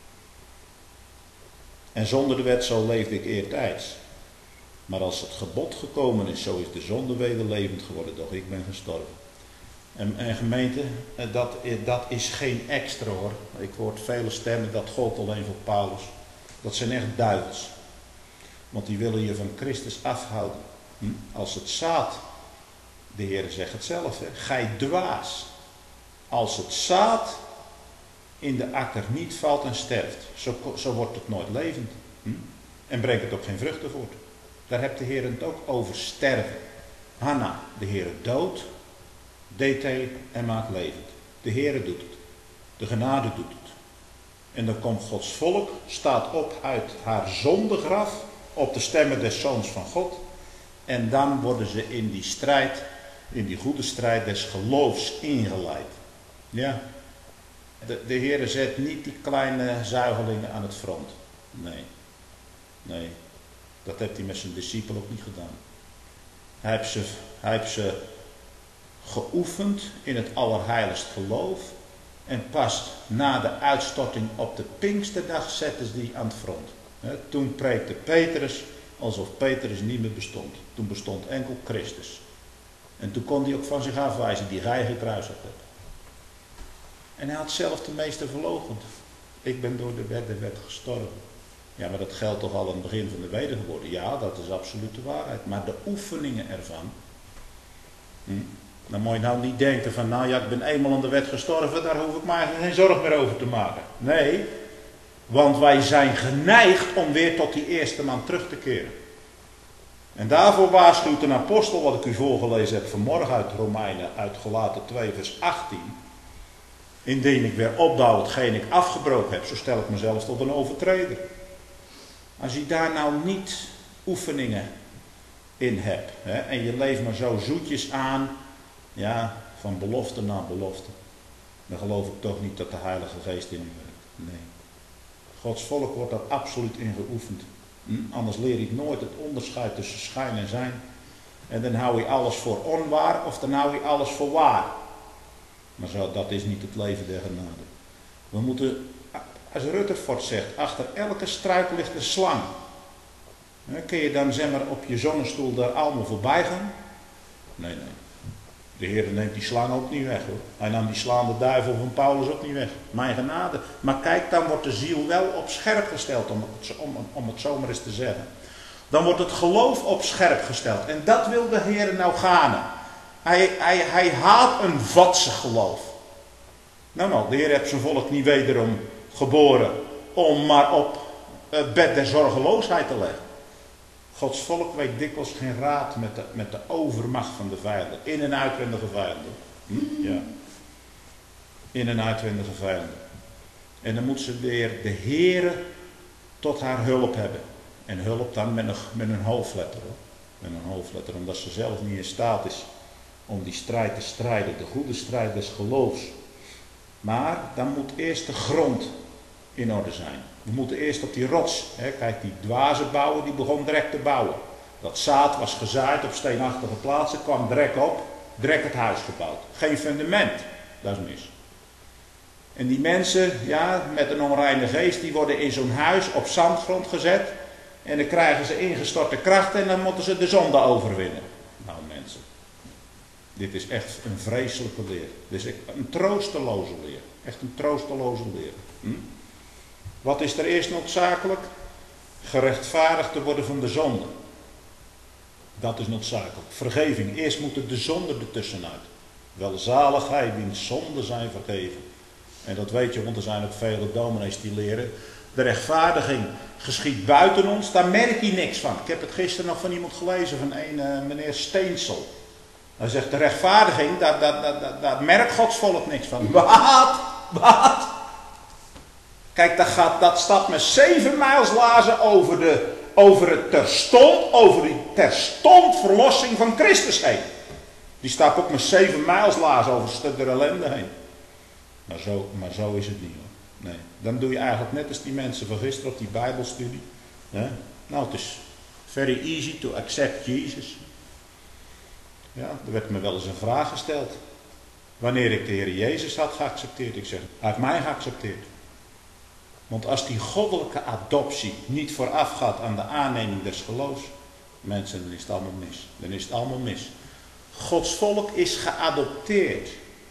A: En zonder de wet zo leefde ik eertijds. Maar als het gebod gekomen is, zo is de zonde wederlevend geworden, doch ik ben gestorven. En, en gemeente, dat, dat is geen extra hoor. Ik hoor vele stemmen, dat gold alleen voor Paulus. Dat zijn echt duivels. Want die willen je van Christus afhouden. Hm? Als het zaad, de Heer zegt het zelf, hè, gij dwaas. Als het zaad in de akker niet valt en sterft, zo, zo wordt het nooit levend. Hm? En brengt het ook geen vruchten voort. Daar hebt de Heer het ook over sterven. Hanna, de Heer dood, deed hij en maakt levend. De Heer doet het. De genade doet het. En dan komt Gods volk, staat op uit haar zondegraf, op de stemmen des Zoons van God. En dan worden ze in die strijd, in die goede strijd des geloofs ingeleid. Ja. De, de Heer zet niet die kleine zuigelingen aan het front. Nee. Nee. Dat heeft hij met zijn discipelen ook niet gedaan. Hij heeft ze, hij heeft ze geoefend in het allerheiligst geloof. En pas na de uitstorting op de Pinksterdag zetten ze die aan het front. He, toen preekte Petrus alsof Petrus niet meer bestond. Toen bestond enkel Christus. En toen kon hij ook van zich afwijzen die gij gekruisigd hebt. En hij had zelf de meeste verloochend. Ik ben door de wet der wet gestorven. Ja, maar dat geldt toch al aan het begin van de wedergeboorte. Ja, dat is absoluut de waarheid. Maar de oefeningen ervan. Hm, dan moet je nou niet denken van, nou ja, ik ben eenmaal aan de wet gestorven. Daar hoef ik me eigenlijk geen zorg meer over te maken. Nee, want wij zijn geneigd om weer tot die eerste man terug te keren. En daarvoor waarschuwt een apostel, wat ik u voorgelezen heb vanmorgen uit Romeinen, uit Galaten twee vers achttien. Indien ik weer opbouw hetgeen ik afgebroken heb, zo stel ik mezelf tot een overtreder. Als je daar nou niet oefeningen in hebt. Hè? En je leeft maar zo zoetjes aan, ja, van belofte naar belofte. Dan geloof ik toch niet dat de Heilige Geest in u werkt. Nee. Gods volk wordt daar absoluut in geoefend. Hm? Anders leer je nooit het onderscheid tussen schijn en zijn. En dan hou je alles voor onwaar of dan hou je alles voor waar. Maar zo, dat is niet het leven der genade. We moeten, als Rutherford zegt, achter elke struik ligt een slang. Kun je dan zeg maar op je zonnestoel daar allemaal voorbij gaan? Nee, nee. De Heer neemt die slang ook niet weg hoor. Hij nam die slaande duivel van Paulus ook niet weg. Mijn genade. Maar kijk, dan wordt de ziel wel op scherp gesteld, om het, om, om het zo maar eens te zeggen. Dan wordt het geloof op scherp gesteld. En dat wil de Heer nou gaan. Hij, hij, hij haat een vatsig geloof. Nou nou, de Heer heeft zijn volk niet wederom geboren om maar op het bed der zorgeloosheid te leggen. Gods volk weet dikwijls geen raad met de, met de overmacht van de vijanden. In- en uitwendige vijanden. Hm? Ja. In- en uitwendige vijanden. En dan moet ze weer de Heere tot haar hulp hebben. En hulp dan met een, met een hoofdletter. Hoor. Met een hoofdletter. Omdat ze zelf niet in staat is om die strijd te strijden. De goede strijd des geloofs. Maar dan moet eerst de grond in orde zijn. We moeten eerst op die rots. Hè. Kijk, die dwaze bouwen, die begon direct te bouwen. Dat zaad was gezaaid op steenachtige plaatsen, kwam direct op, direct het huis gebouwd. Geen fundament, dat is mis. En die mensen, ja, met een onreine geest, die worden in zo'n huis op zandgrond gezet. En dan krijgen ze ingestorte krachten en dan moeten ze de zonde overwinnen. Nou mensen, dit is echt een vreselijke leer. Dit is een troosteloze leer. Echt een troosteloze leer. Hm? Wat is er eerst noodzakelijk? Gerechtvaardigd te worden van de zonde. Dat is noodzakelijk. Vergeving. Eerst moet de zonde ertussenuit. Welzaligheid, wiens zonden zijn vergeven. En dat weet je, want er zijn ook vele dominees die leren. De rechtvaardiging geschiet buiten ons, daar merk je niks van. Ik heb het gisteren nog van iemand gelezen, van een uh, meneer Steensel. Hij zegt, de rechtvaardiging, daar, daar, daar, daar, daar merkt Gods volk niks van. Wat? Wat? Kijk, dat, gaat, dat stapt met zeven mijlslazen over, de, over het terstond, over die terstond verlossing van Christus heen. Die stapt ook met zeven mijlslazen over het stuk der ellende heen. Maar zo, maar zo is het niet hoor. Nee. Dan doe je eigenlijk net als die mensen van gisteren op die bijbelstudie. Ja? Nou, het is very easy to accept Jesus. Ja, er werd me wel eens een vraag gesteld. Wanneer ik de Heer Jezus had geaccepteerd. Ik zeg, hij heeft mij geaccepteerd. Want als die goddelijke adoptie niet vooraf gaat aan de aanneming des geloofs. Mensen, dan is het allemaal mis. Dan is het allemaal mis. Gods volk is geadopteerd.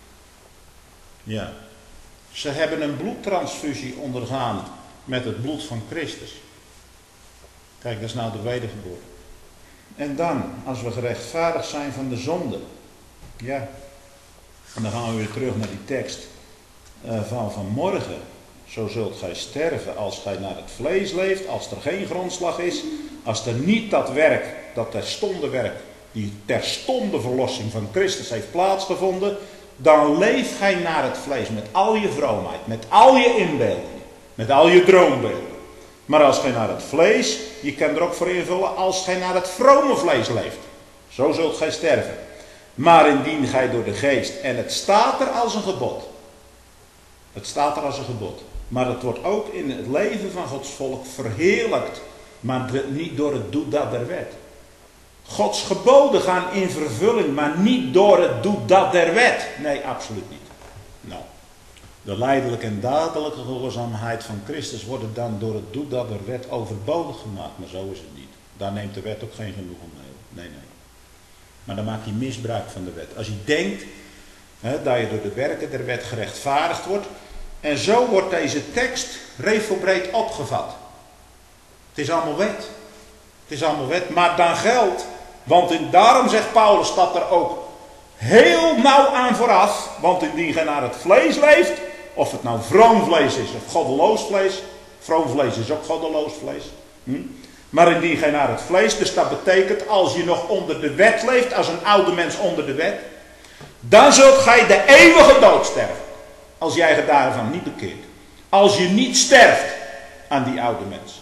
A: Ja. Ze hebben een bloedtransfusie ondergaan met het bloed van Christus. Kijk, dat is nou de wedergeboorte. En dan, als we gerechtvaardigd zijn van de zonde. Ja. En dan gaan we weer terug naar die tekst uh, van vanmorgen. Zo zult gij sterven als gij naar het vlees leeft, als er geen grondslag is. Als er niet dat werk, dat terstond werk, die terstond verlossing van Christus heeft plaatsgevonden. Dan leef gij naar het vlees met al je vroomheid, met al je inbeeldingen, met al je droombeelden. Maar als gij naar het vlees, je kan er ook voor invullen, als gij naar het vrome vlees leeft. Zo zult gij sterven. Maar indien gij door de geest, en het staat er als een gebod. Het staat er als een gebod. Maar het wordt ook in het leven van Gods volk verheerlijkt. Maar niet door het doedat der wet. Gods geboden gaan in vervulling, maar niet door het doedat der wet. Nee, absoluut niet. Nou, de lijdelijke en dadelijke gehoorzaamheid van Christus wordt dan door het doedat der wet overbodig gemaakt. Maar zo is het niet. Daar neemt de wet ook geen genoegen mee. Nee, nee. Maar dan maak je misbruik van de wet. Als je denkt hè, dat je door de werken der wet gerechtvaardigd wordt. En zo wordt deze tekst regelbreed opgevat. Het is allemaal wet. Het is allemaal wet. Maar dan geldt. Want in, daarom zegt Paulus dat er ook heel nauw aan vooraf. Want indien gij naar het vlees leeft. Of het nou vroom vlees is of goddeloos vlees. Vroom vlees is ook goddeloos vlees. Hm? Maar indien gij naar het vlees. Dus dat betekent als je nog onder de wet leeft. Als een oude mens onder de wet. Dan zult gij de eeuwige dood sterven. Als jij je daarvan niet bekeert. Als je niet sterft aan die oude mens.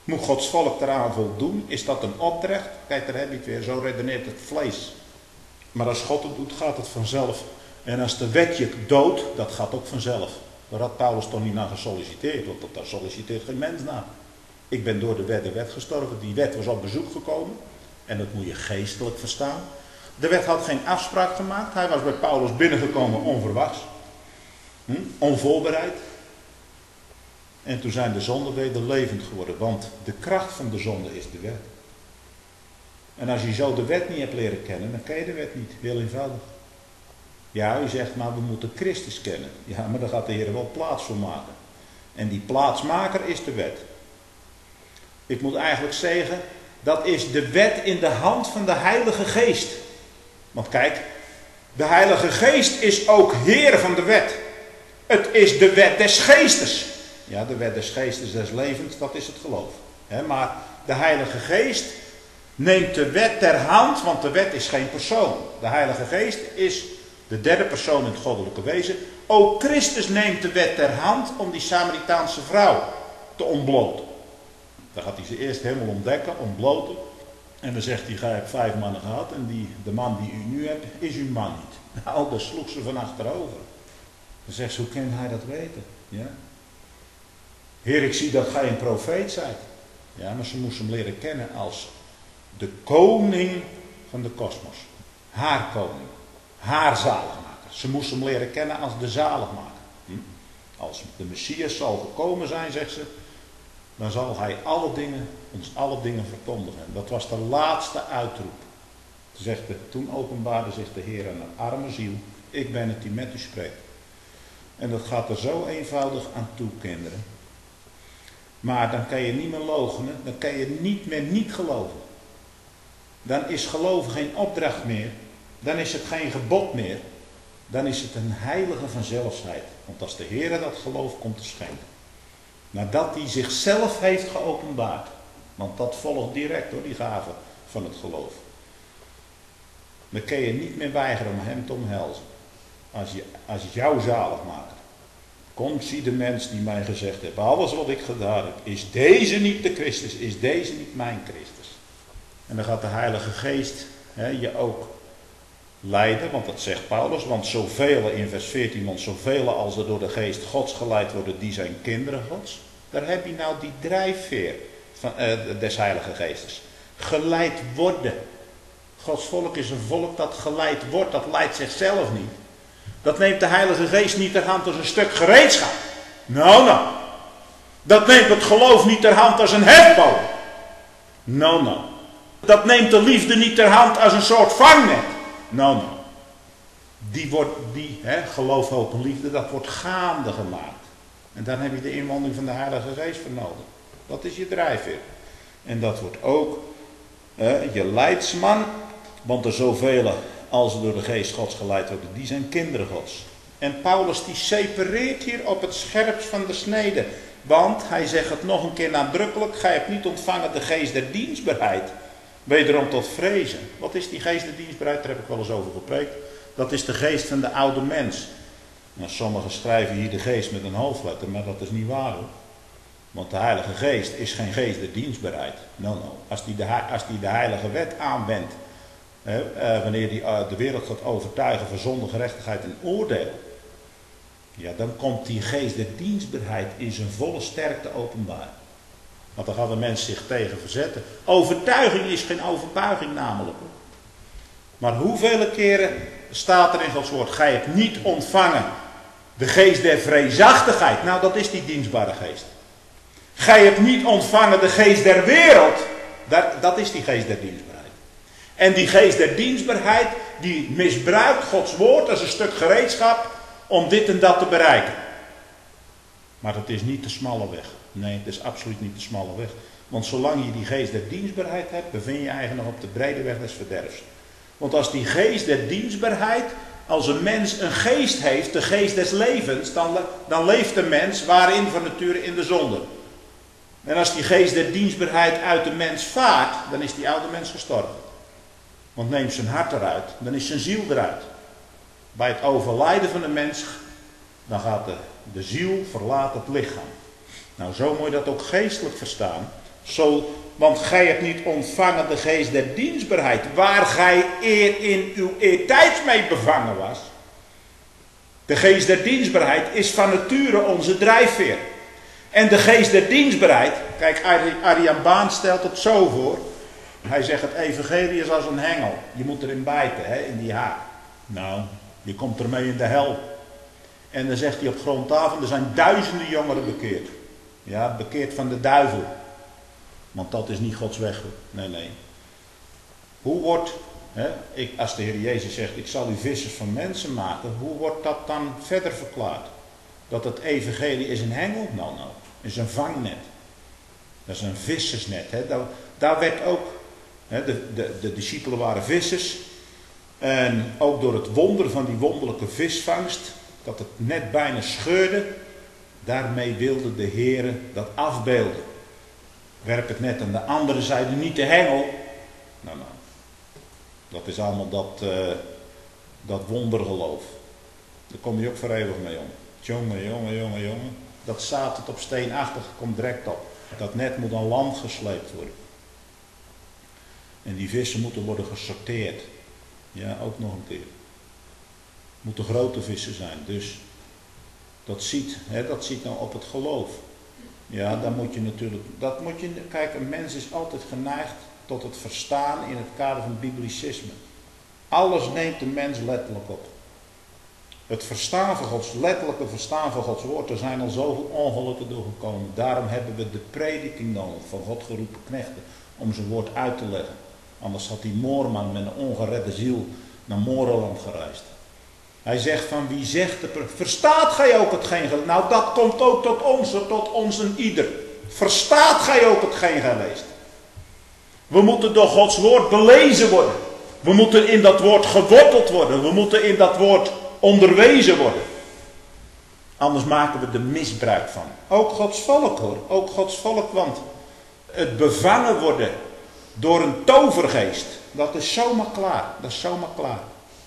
A: Moet Gods volk eraan voldoen? Is dat een opdracht? Kijk, daar heb je het weer. Zo redeneert het vlees. Maar als God het doet, gaat het vanzelf. En als de wet je doodt, dat gaat ook vanzelf. Daar had Paulus toch niet naar gesolliciteerd, want daar solliciteert geen mens naar. Ik ben door de wet de wet gestorven. Die wet was op bezoek gekomen. En dat moet je geestelijk verstaan. De wet had geen afspraak gemaakt. Hij was bij Paulus binnengekomen onverwachts. Hm? Onvoorbereid. En toen zijn de zonden weer levend geworden. Want de kracht van de zonde is de wet. En als je zo de wet niet hebt leren kennen, dan ken je de wet niet. Heel eenvoudig. Ja, u zegt, maar we moeten Christus kennen. Ja, maar daar gaat de Heer wel plaats voor maken. En die plaatsmaker is de wet. Ik moet eigenlijk zeggen, dat is de wet in de hand van de Heilige Geest. Want kijk, de Heilige Geest is ook Heer van de wet. Het is de wet des geestes. Ja, de wet des geestes des levens, dat is het geloof. He, maar de Heilige Geest neemt de wet ter hand, want de wet is geen persoon. De Heilige Geest is de derde persoon in het goddelijke wezen. Ook Christus neemt de wet ter hand om die Samaritaanse vrouw te ontbloten. Dan gaat hij ze eerst helemaal ontdekken, ontbloten. En dan zegt hij, gij hebt vijf mannen gehad en die, de man die u nu hebt, is uw man niet. Nou, daar sloeg ze van achterover. Dan zegt ze, hoe kan hij dat weten? Ja. Heer, ik zie dat gij een profeet zijt. Ja, maar ze moest hem leren kennen als de koning van de kosmos. Haar koning. Haar zaligmaker. Ze moest hem leren kennen als de zaligmaker. Hm? Als de Messias zal gekomen zijn, zegt ze, dan zal hij alle dingen, ons alle dingen verkondigen. Dat was de laatste uitroep. Zegt de, toen openbaarde zich de Heer aan een arme ziel. Ik ben het die met u spreekt. En dat gaat er zo eenvoudig aan toe, kinderen. Maar dan kan je niet meer loochenen. Dan kan je niet meer niet geloven. Dan is geloven geen opdracht meer. Dan is het geen gebod meer. Dan is het een heilige vanzelfsheid. Want als de Heer dat geloof komt te schenken. Nadat hij zichzelf heeft geopenbaard. Want dat volgt direct door die gave van het geloof. Dan kun je niet meer weigeren om hem te omhelzen. Als, je, als jouw zaligmaker. Kom, zie de mens die mij gezegd heeft. Alles wat ik gedaan heb. Is deze niet de Christus? Is deze niet mijn Christus? En dan gaat de Heilige Geest hè, je ook leiden. Want dat zegt Paulus. Want zoveel in vers veertien. Want zoveel als er door de Geest Gods geleid worden. Die zijn kinderen Gods. Daar heb je nou die drijfveer van, eh, des Heilige Geestes. Geleid worden. Gods volk is een volk dat geleid wordt. Dat leidt zichzelf niet. Dat neemt de Heilige Geest niet ter hand als een stuk gereedschap. Nou, nou. Dat neemt het geloof niet ter hand als een hefboom. Nou, nou. Dat neemt de liefde niet ter hand als een soort vangnet. Nou, nou. Die wordt, die, hè, geloof, hoop en liefde, dat wordt gaande gemaakt. En dan heb je de inwanding van de Heilige Geest voor nodig. Dat is je drijfveer. En dat wordt ook hè, je leidsman. Want er zoveel als er door de Geest Gods geleid worden, die zijn kinderen Gods. En Paulus die separeert hier op het scherpst van de snede. Want, hij zegt het nog een keer nadrukkelijk, gij hebt niet ontvangen de geest der dienstbaarheid. Wederom tot vrezen. Wat is die geest der dienstbaarheid? Daar heb ik wel eens over gepreekt. Dat is de geest van de oude mens. Nou, sommigen schrijven hier de geest met een hoofdletter, maar dat is niet waar hoor. Want de Heilige Geest is geen geest der dienstbaarheid. Nou, nou. Als die de, als die de Heilige Wet aanwendt, hè, uh, wanneer die uh, de wereld gaat overtuigen van zonde, gerechtigheid en oordeel. Ja, dan komt die geest der dienstbaarheid in zijn volle sterkte openbaar. Want dan gaat de mens zich tegen verzetten. Overtuiging is geen overbuiging namelijk. Maar hoeveel keren staat er in Gods woord, gij hebt niet ontvangen de geest der vreesachtigheid. Nou, dat is die dienstbare geest. Gij hebt niet ontvangen de geest der wereld. Dat, dat is die geest der dienstbaarheid. En die geest der dienstbaarheid, die misbruikt Gods woord als een stuk gereedschap om dit en dat te bereiken. Maar dat is niet de smalle weg. Nee, het is absoluut niet de smalle weg. Want zolang je die geest der dienstbaarheid hebt, bevind je je eigenlijk nog op de brede weg des verderfs. Want als die geest der dienstbaarheid, als een mens een geest heeft, de geest des levens, dan, dan leeft de mens waarin van nature in de zonde. En als die geest der dienstbaarheid uit de mens vaart, dan is die oude mens gestorven. Want neemt zijn hart eruit, dan is zijn ziel eruit. Bij het overlijden van de mens, dan gaat de, de ziel verlaat het lichaam. Nou, zo moet je dat ook geestelijk verstaan. Zo, want gij hebt niet ontvangen de geest der dienstbaarheid, waar gij eer in uw eertijds mee bevangen was. De geest der dienstbaarheid is van nature onze drijfveer. En de geest der dienstbaarheid, kijk, Arjan Baan stelt het zo voor. Hij zegt het evangelie is als een hengel. Je moet erin bijten, hè, in die haak. Nou, je komt ermee in de hel. En dan zegt hij op grondtafel, er zijn duizenden jongeren bekeerd. Ja, bekeerd van de duivel. Want dat is niet Gods weg. Nee, nee. Hoe wordt, hè, ik, als de Heer Jezus zegt, ik zal u vissers van mensen maken. Hoe wordt dat dan verder verklaard? Dat het evangelie is een hengel? Nou, nou. Is een vangnet. Dat is een vissersnet. Hè. Daar, daar werd ook, hè, de, de, de discipelen waren vissers. En ook door het wonder van die wonderlijke visvangst, dat het net bijna scheurde, daarmee wilde de Heer dat afbeelden. Werp het net aan de andere zijde, niet de hengel. Nou, nou. Dat is allemaal dat, uh, dat wondergeloof. Daar kom je ook voor eeuwig mee om. Jongen, jongen, jongen, jongen. Dat zaad het op steenachtig komt direct op. Dat net moet aan land gesleept worden. En die vissen moeten worden gesorteerd. Ja, ook nog een keer. Moeten grote vissen zijn. Dus dat ziet, hè, dat ziet nou op het geloof. Ja, dan moet je natuurlijk, dat moet je, kijk, een mens is altijd geneigd tot het verstaan in het kader van biblicisme. Alles neemt de mens letterlijk op. Het verstaan van Gods, letterlijke verstaan van Gods woord, er zijn al zoveel ongelukken doorgekomen. Daarom hebben we de prediking nodig van God geroepen knechten, om zijn woord uit te leggen. Anders had die moorman met een ongeredde ziel naar Moreland gereisd. Hij zegt van wie zegt de pre- verstaat gij ook hetgeen gij... Nou, dat komt ook tot ons, tot ons en ieder. Verstaat gij ook hetgeen gij leest. We moeten door Gods woord belezen worden. We moeten in dat woord geworteld worden. We moeten in dat woord onderwezen worden. Anders maken we er misbruik van. Ook Gods volk hoor. Ook Gods volk, want het bevangen worden door een tovergeest, dat is zomaar klaar. Dat is zomaar klaar.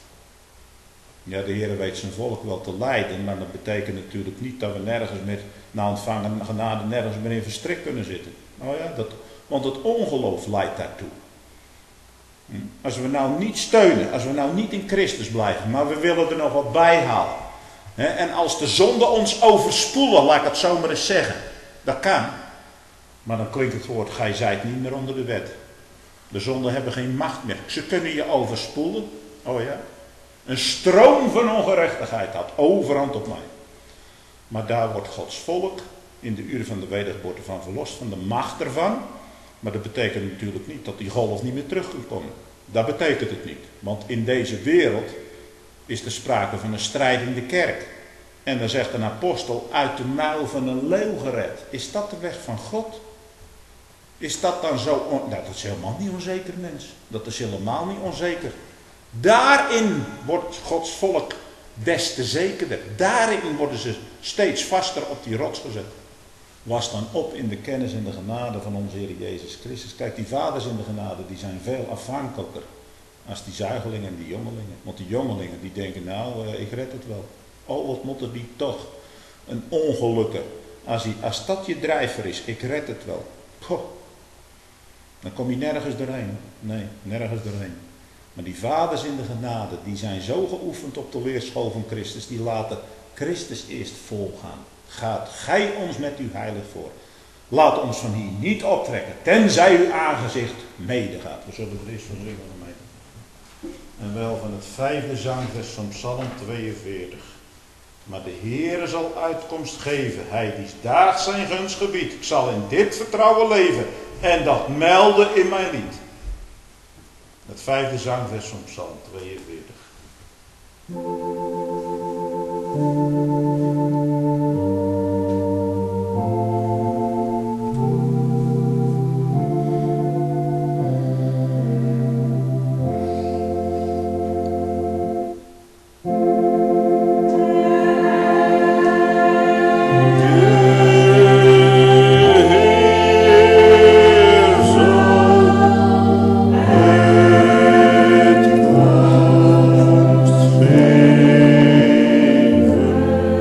A: Ja, de Heer weet zijn volk wel te leiden, maar dat betekent natuurlijk niet dat we nergens meer, na ontvangen genade, nergens meer in verstrikt kunnen zitten. Oh ja, dat, want het ongeloof leidt daartoe. Als we nou niet steunen, als we nou niet in Christus blijven, maar we willen er nog wat bij halen. Hè, en als de zonden ons overspoelen, laat ik het zo maar eens zeggen. Dat kan. Maar dan klinkt het woord, gij zijt niet meer onder de wet. De zonden hebben geen macht meer. Ze kunnen je overspoelen. Oh ja. Een stroom van ongerechtigheid had overhand op mij. Maar daar wordt Gods volk in de uren van de wedergeboorte van verlost, van de macht ervan. Maar dat betekent natuurlijk niet dat die golf niet meer terug kan komen. Dat betekent het niet. Want in deze wereld is er sprake van een strijdende kerk. En dan zegt een apostel, uit de muil van een leeuw gered. Is dat de weg van God? Is dat dan zo... On... Nou, dat is helemaal niet onzeker, mens. Dat is helemaal niet onzeker. Daarin wordt Gods volk des te zekerder. Daarin worden ze steeds vaster op die rots gezet. Was dan op in de kennis en de genade van onze Heer Jezus Christus. Kijk, die vaders in de genade, die zijn veel afhankelijker als die zuigelingen en die jongelingen. Want die jongelingen, die denken, nou, uh, ik red het wel. Oh, wat moeten die toch een ongelukken. Als, die, als dat je drijver is, ik red het wel. Poh. Dan kom je nergens doorheen. Nee, nergens doorheen. Maar die vaders in de genade, die zijn zo geoefend op de leerschool van Christus, die laten Christus eerst volgaan. Gaat gij ons met uw heilig voor. Laat ons van hier niet optrekken, tenzij uw aangezicht medegaat. We zullen er eerst van zingen mee. En wel van het vijfde zangvers van Psalm tweeënveertig. Maar de Heere zal uitkomst geven, hij die daags zijn gunst gebiedt. Ik zal in dit vertrouwen leven en dat melden in mijn lied. Het vijfde zangvers van Psalm tweeënveertig.
B: Geven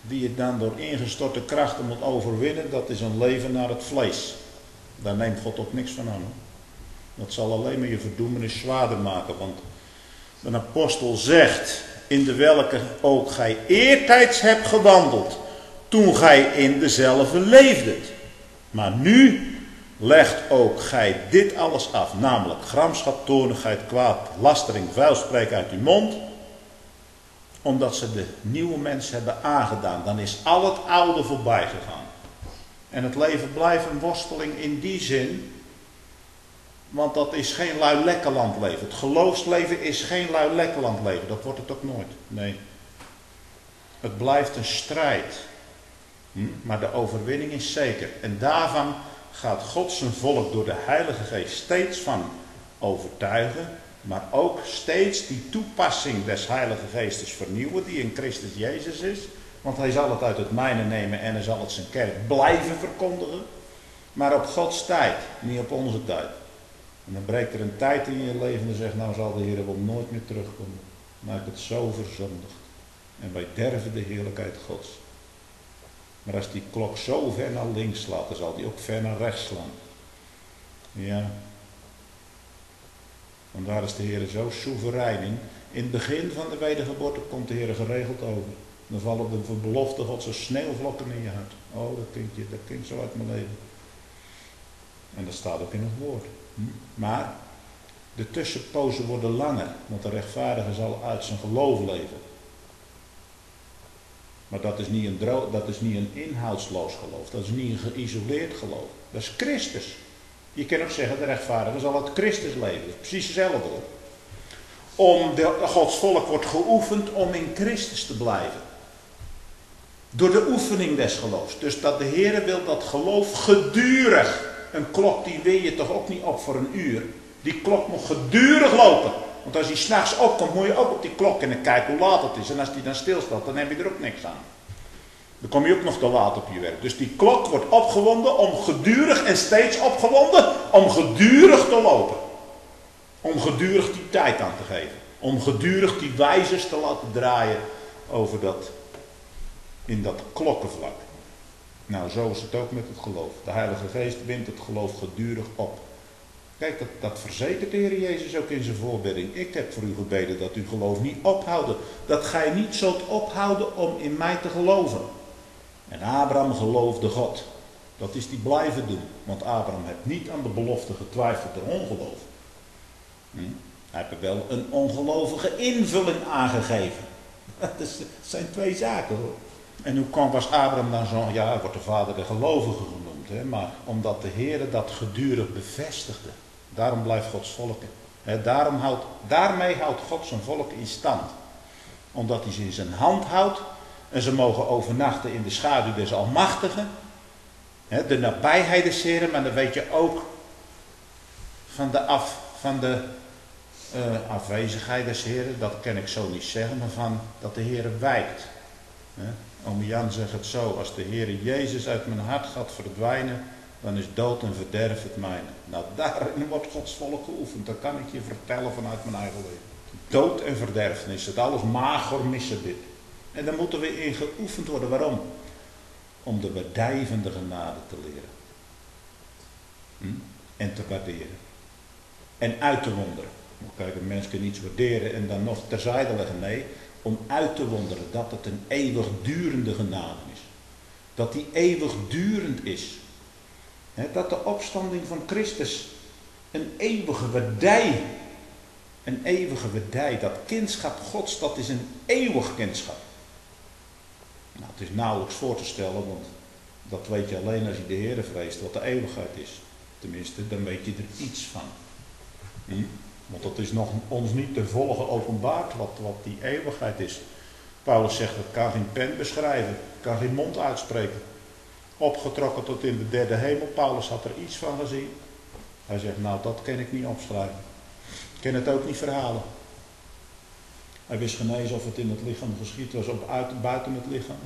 A: die je dan door ingestorte krachten moet overwinnen, dat is een leven naar het vlees. Daar neemt God ook niks van aan. Hoor. Dat zal alleen maar je verdoemenis zwaarder maken. Want de apostel zegt, in de welke ook gij eertijds hebt gewandeld, toen gij in dezelfde leefdet. Maar nu legt ook gij dit alles af, namelijk gramschap, toornigheid, kwaad, lastering, vuilspreken uit uw mond, omdat ze de nieuwe mens hebben aangedaan. Dan is al het oude voorbij gegaan. En het leven blijft een worsteling in die zin, want dat is geen lui lekkerland leven. Het geloofsleven is geen lui lekkerland leven. Dat wordt het ook nooit. Nee. Het blijft een strijd. Hm? Maar de overwinning is zeker. En daarvan gaat God zijn volk door de Heilige Geest steeds van overtuigen. Maar ook steeds die toepassing des Heilige Geestes vernieuwen. Die in Christus Jezus is. Want hij zal het uit het mijne nemen en hij zal het zijn kerk blijven verkondigen. Maar op Gods tijd. Niet op onze tijd. En dan breekt er een tijd in je leven en zegt, nou zal de Heer wel nooit meer terugkomen. Maar ik het zo verzondigd. En wij derven de heerlijkheid Gods. Maar als die klok zo ver naar links slaat, dan zal die ook ver naar rechts slaan. Ja. Vandaar is de Heer zo soeverein in. In het begin van de wedergeboorte komt de Heer geregeld over. Dan vallen de beloften Gods als sneeuwvlokken in je hart. Oh, dat klinkt, dat klinkt zo uit mijn leven. En dat staat ook in het woord. Maar de tussenpozen worden langer, want de rechtvaardige zal uit zijn geloof leven. Maar dat is niet een, dro- dat is niet een inhoudsloos geloof, dat is niet een geïsoleerd geloof. Dat is Christus. Je kan ook zeggen, de rechtvaardige zal uit Christus leven. Dat is precies hetzelfde hoor. Om de, Gods volk wordt geoefend om in Christus te blijven. Door de oefening des geloofs. Dus dat de Heer wil dat geloof gedurig. Een klok die win je toch ook niet op voor een uur. Die klok moet gedurig lopen. Want als die s'nachts opkomt, moet je ook op die klok en kijken hoe laat het is. En als die dan stilstaat, dan heb je er ook niks aan. Dan kom je ook nog te laat op je werk. Dus die klok wordt opgewonden om gedurig en steeds opgewonden om gedurig te lopen. Om gedurig die tijd aan te geven. Om gedurig die wijzers te laten draaien over dat, in dat klokkenvlak. Nou, zo is het ook met het geloof. De Heilige Geest wint het geloof gedurig op. Kijk, dat, dat verzekert de Heer Jezus ook in zijn voorbidding. Ik heb voor u gebeden dat uw geloof niet ophouden. Dat gij niet zult ophouden om in mij te geloven. En Abraham geloofde God. Dat is die blijven doen. Want Abraham heeft niet aan de belofte getwijfeld door ongeloof. Hm? Hij heeft er wel een ongelovige invulling aangegeven. Dat, is, dat zijn twee zaken hoor. En hoe kwam, was Abraham dan zo, ja, hij wordt de vader der gelovigen genoemd. Hè? Maar omdat de Heer dat gedurig bevestigde. Daarom blijft Gods volk. Hè? Daarom houdt, daarmee houdt God zijn volk in stand. Omdat hij ze in zijn hand houdt. En ze mogen overnachten in de schaduw des Almachtigen. Hè? De nabijheid des Heeren. Maar dan weet je ook van de, af, van de uh, afwezigheid des Heeren. Dat kan ik zo niet zeggen. Maar van dat de Heer wijkt. Hè? Oom Jan zegt het zo, als de Heer Jezus uit mijn hart gaat verdwijnen, dan is dood en verderf het mijne. Nou, daarin wordt Gods volk geoefend. Dat kan ik je vertellen vanuit mijn eigen leven. Dood en verderfenis, het alles mager missen dit. En daar moeten we in geoefend worden. Waarom? Om de waardij van de genade te leren. Hm? En te waarderen. En uit te wonderen. Kijk, een mens kan niets waarderen en dan nog terzijde leggen. Nee. Om uit te wonderen dat het een eeuwigdurende genade is. Dat die eeuwigdurend is. He, dat de opstanding van Christus een eeuwige waardij. Een eeuwige waardij. Dat kindschap Gods, dat is een eeuwig kindschap. Nou, het is nauwelijks voor te stellen, want dat weet je alleen als je de Heere vreest, wat de eeuwigheid is. Tenminste, dan weet je er iets van. Hm? Want dat is nog ons niet te volgen openbaard wat, wat die eeuwigheid is. Paulus zegt, dat kan geen pen beschrijven. Kan geen mond uitspreken. Opgetrokken tot in de derde hemel. Paulus had er iets van gezien. Hij zegt, nou dat kan ik niet opschrijven. Ik kan het ook niet verhalen. Hij wist genezen of het in het lichaam geschied was of uit, buiten het lichaam.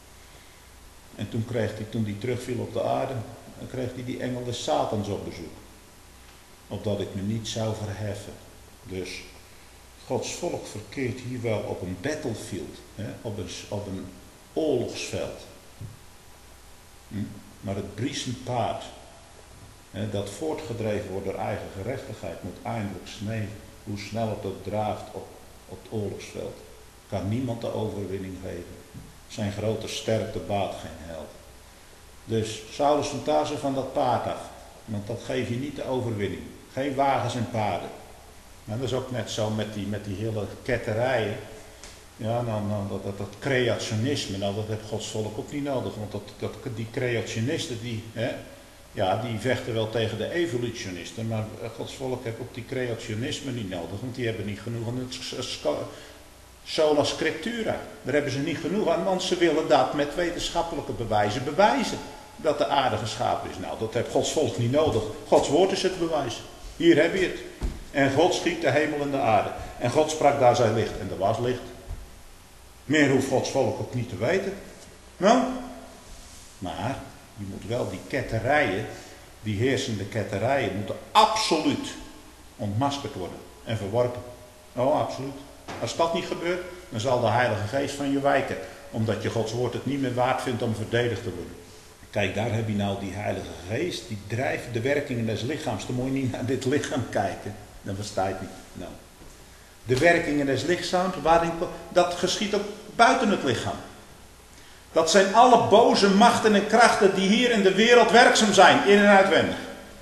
A: En toen kreeg hij, toen hij terugviel op de aarde, dan kreeg hij die engel des Satans op bezoek. Opdat ik me niet zou verheffen. Dus Gods volk verkeert hier wel op een battlefield. Hè? Op, een, op een oorlogsveld. Hm? Maar het briesend paard, hè, dat voortgedreven wordt door eigen gerechtigheid, moet eindelijk sneven. Hoe snel het ook draaft op, op het oorlogsveld. Kan niemand de overwinning geven. Zijn grote sterkte baat geen held. Dus Saulus van Tarso van dat paard af. Want dat geeft je niet de overwinning. Geen wagens en paarden. Nou, dat is ook net zo met die, met die hele ketterijen. Ja, nou, nou, dat, dat, dat creationisme, nou, dat heeft Gods volk ook niet nodig. Want dat, dat, die creationisten, die, hè, ja, die vechten wel tegen de evolutionisten. Maar Gods volk heeft ook die creationisme niet nodig. Want die hebben niet genoeg aan het sola scriptura. Daar hebben ze niet genoeg aan, want ze willen dat met wetenschappelijke bewijzen bewijzen. Dat de aarde geschapen is. Nou, dat heeft Gods volk niet nodig. Gods woord is het bewijs. Hier heb je het. En God schiep de hemel en de aarde. En God sprak, daar zij licht. En er was licht. Meer hoeft Gods volk ook niet te weten. Nou, maar je moet wel die ketterijen, die heersende ketterijen, moeten absoluut ontmaskerd worden en verworpen. Oh, absoluut. Als dat niet gebeurt, dan zal de Heilige Geest van je wijken. Omdat je Gods woord het niet meer waard vindt om verdedigd te worden. Kijk, daar heb je nou die Heilige Geest, die drijft de werkingen des lichaams. Dan moet je niet naar dit lichaam kijken. Dan versta je het niet. Nou. De werkingen des lichaams, waarin, dat geschiet ook buiten het lichaam. Dat zijn alle boze machten en krachten die hier in de wereld werkzaam zijn, in en uitwendig.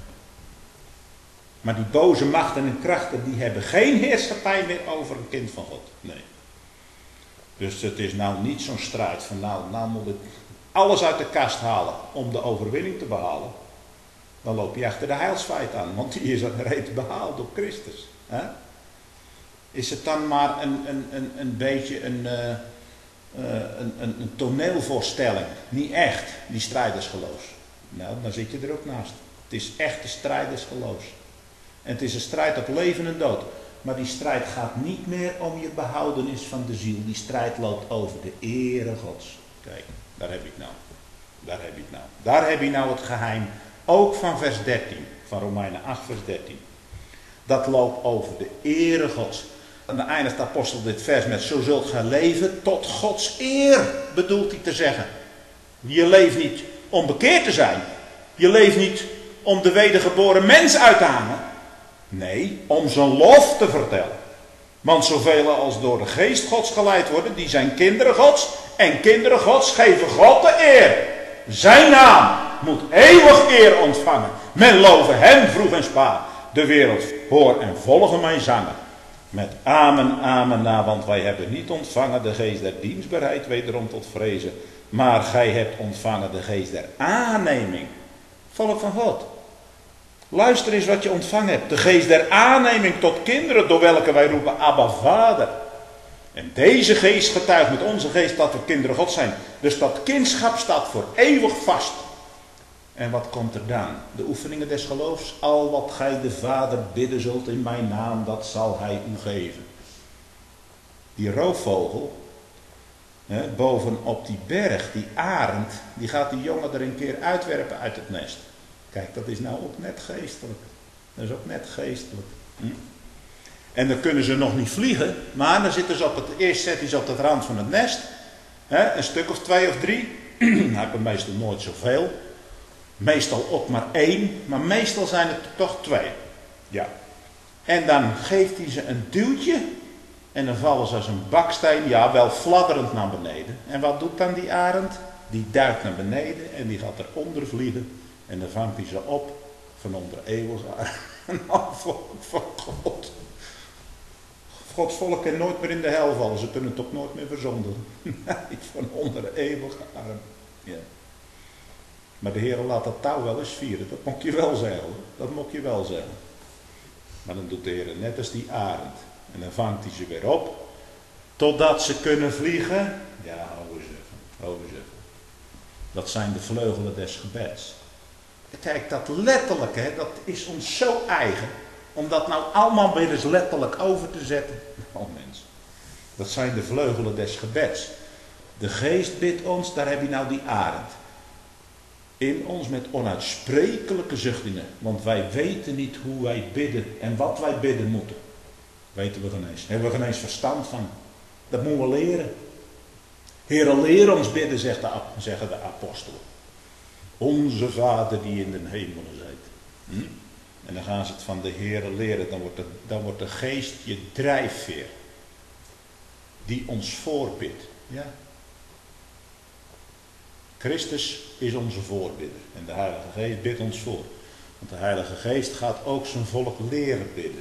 A: Maar die boze machten en krachten, die hebben geen heerschappij meer over een kind van God. Nee. Dus het is nou niet zo'n strijd van nou, nou moet ik alles uit de kast halen om de overwinning te behalen. Dan loop je achter de heilsfeit aan, want die is reeds behaald door Christus. Hè? Is het dan maar een, een, een, een beetje een, uh, uh, een, een, een toneelvoorstelling? Niet echt, die strijdersgeloof. Nou, dan zit je er ook naast. Het is echt de strijdersgeloof. En het is een strijd op leven en dood. Maar die strijd gaat niet meer om je behoudenis van de ziel. Die strijd loopt over de ere Gods. Kijk, daar heb ik nou. Daar heb ik nou. Daar heb je nou het geheim. Ook van vers dertien. Van Romeinen acht vers dertien. Dat loopt over de ere Gods. En dan eindigt de apostel dit vers met: zo zult gij leven tot Gods eer, bedoelt hij te zeggen. Je leeft niet om bekeerd te zijn. Je leeft niet om de wedergeboren mens uit te hangen. Nee, om zijn lof te vertellen. Want zoveel als door de geest Gods geleid worden, die zijn kinderen Gods. En kinderen Gods geven God de eer. Zijn naam moet eeuwig eer ontvangen. Men loven hem vroeg en spaat. De wereld hoor en volgen mijn zangen. Met amen, amen na, want wij hebben niet ontvangen de geest der dienstbaarheid, wederom tot vrezen. Maar gij hebt ontvangen de geest der aanneming. Volk van God. Luister eens wat je ontvangen hebt. De geest der aanneming tot kinderen, door welke wij roepen Abba Vader. En deze geest getuigt met onze geest dat we kinderen God zijn. Dus dat kindschap staat voor eeuwig vast. En wat komt er dan? De oefeningen des geloofs. Al wat gij de Vader bidden zult in mijn naam, dat zal hij u geven. Die roofvogel, hè, bovenop die berg, die arend, die gaat die jongen er een keer uitwerpen uit het nest. Kijk, dat is nou ook net geestelijk. Dat is ook net geestelijk. Hm? En dan kunnen ze nog niet vliegen, maar dan zitten ze op het, eerst zetten ze op de rand van het nest. Hè, een stuk of twee of drie. Dan hebben meestal nooit zoveel. Meestal ook maar één, maar meestal zijn het er toch twee. Ja. En dan geeft hij ze een duwtje. En dan vallen ze als een baksteen, ja wel fladderend naar beneden. En wat doet dan die arend? Die duikt naar beneden en die gaat eronder vliegen. En dan vangt hij ze op van onder eeuwig een volk van God. Gods volk kan nooit meer in de hel vallen. Ze kunnen het ook nooit meer verzondigen. Nee, van onder eeuwige arm. Ja. Maar de Heer laat dat touw wel eens vieren. Dat moet je wel zeggen. Dat moet je wel zeggen. Maar dan doet de Heer net als die arend. En dan vangt hij ze weer op. Totdat ze kunnen vliegen. Ja, hou eens even. Hou eens even. Dat zijn de vleugelen des gebeds. Kijk, dat letterlijke, dat is ons zo eigen. Om dat nou allemaal weer eens letterlijk over te zetten. Oh mensen. Dat zijn de vleugelen des gebeds. De geest bidt ons, daar heb je nou die arend. In ons met onuitsprekelijke zuchtingen. Want wij weten niet hoe wij bidden en wat wij bidden moeten. Weten we geen eens. Hebben we geen eens verstand van. Dat moeten we leren. Heere, leer ons bidden, zegt de, zeggen de apostelen. Onze Vader die in de hemelen zijt. Hm? En dan gaan ze het van de Heere leren. Dan wordt de, dan wordt de geest je drijfveer. Die ons voorbidt. Ja. Christus is onze voorbidder. En de Heilige Geest bidt ons voor. Want de Heilige Geest gaat ook zijn volk leren bidden.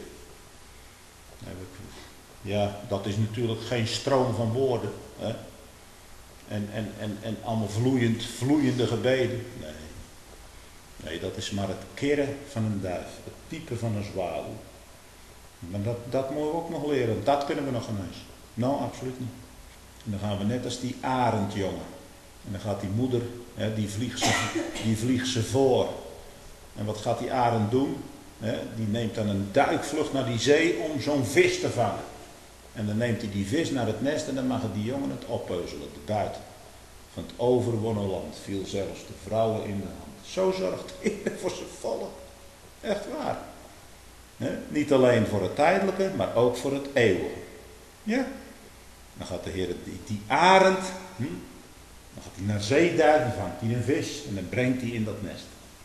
A: Ja, dat is natuurlijk geen stroom van woorden. Hè? En, en, en, en allemaal vloeiend, vloeiende gebeden. Nee. Nee, dat is maar het kirren van een duif. Het piepen van een zwaluw. Maar dat, dat moeten we ook nog leren. Dat kunnen we nog ineens. Nou, absoluut niet. En dan gaan we net als die arendjongen. En dan gaat die moeder, hè, die, vliegt ze, die vliegt ze voor. En wat gaat die arend doen? Hè, die neemt dan een duikvlucht naar die zee om zo'n vis te vangen. En dan neemt hij die vis naar het nest en dan mag die jongen het oppeuzelen. De buit van het overwonnen land viel zelfs de vrouwen in de hand. Zo zorgt de Heer voor zijn volk. Echt waar. He? Niet alleen voor het tijdelijke, maar ook voor het eeuwige. Ja. Dan gaat de Heer die, die arend, hm? dan gaat hij naar zee duiken, vangt hij een vis en dan brengt hij in dat nest.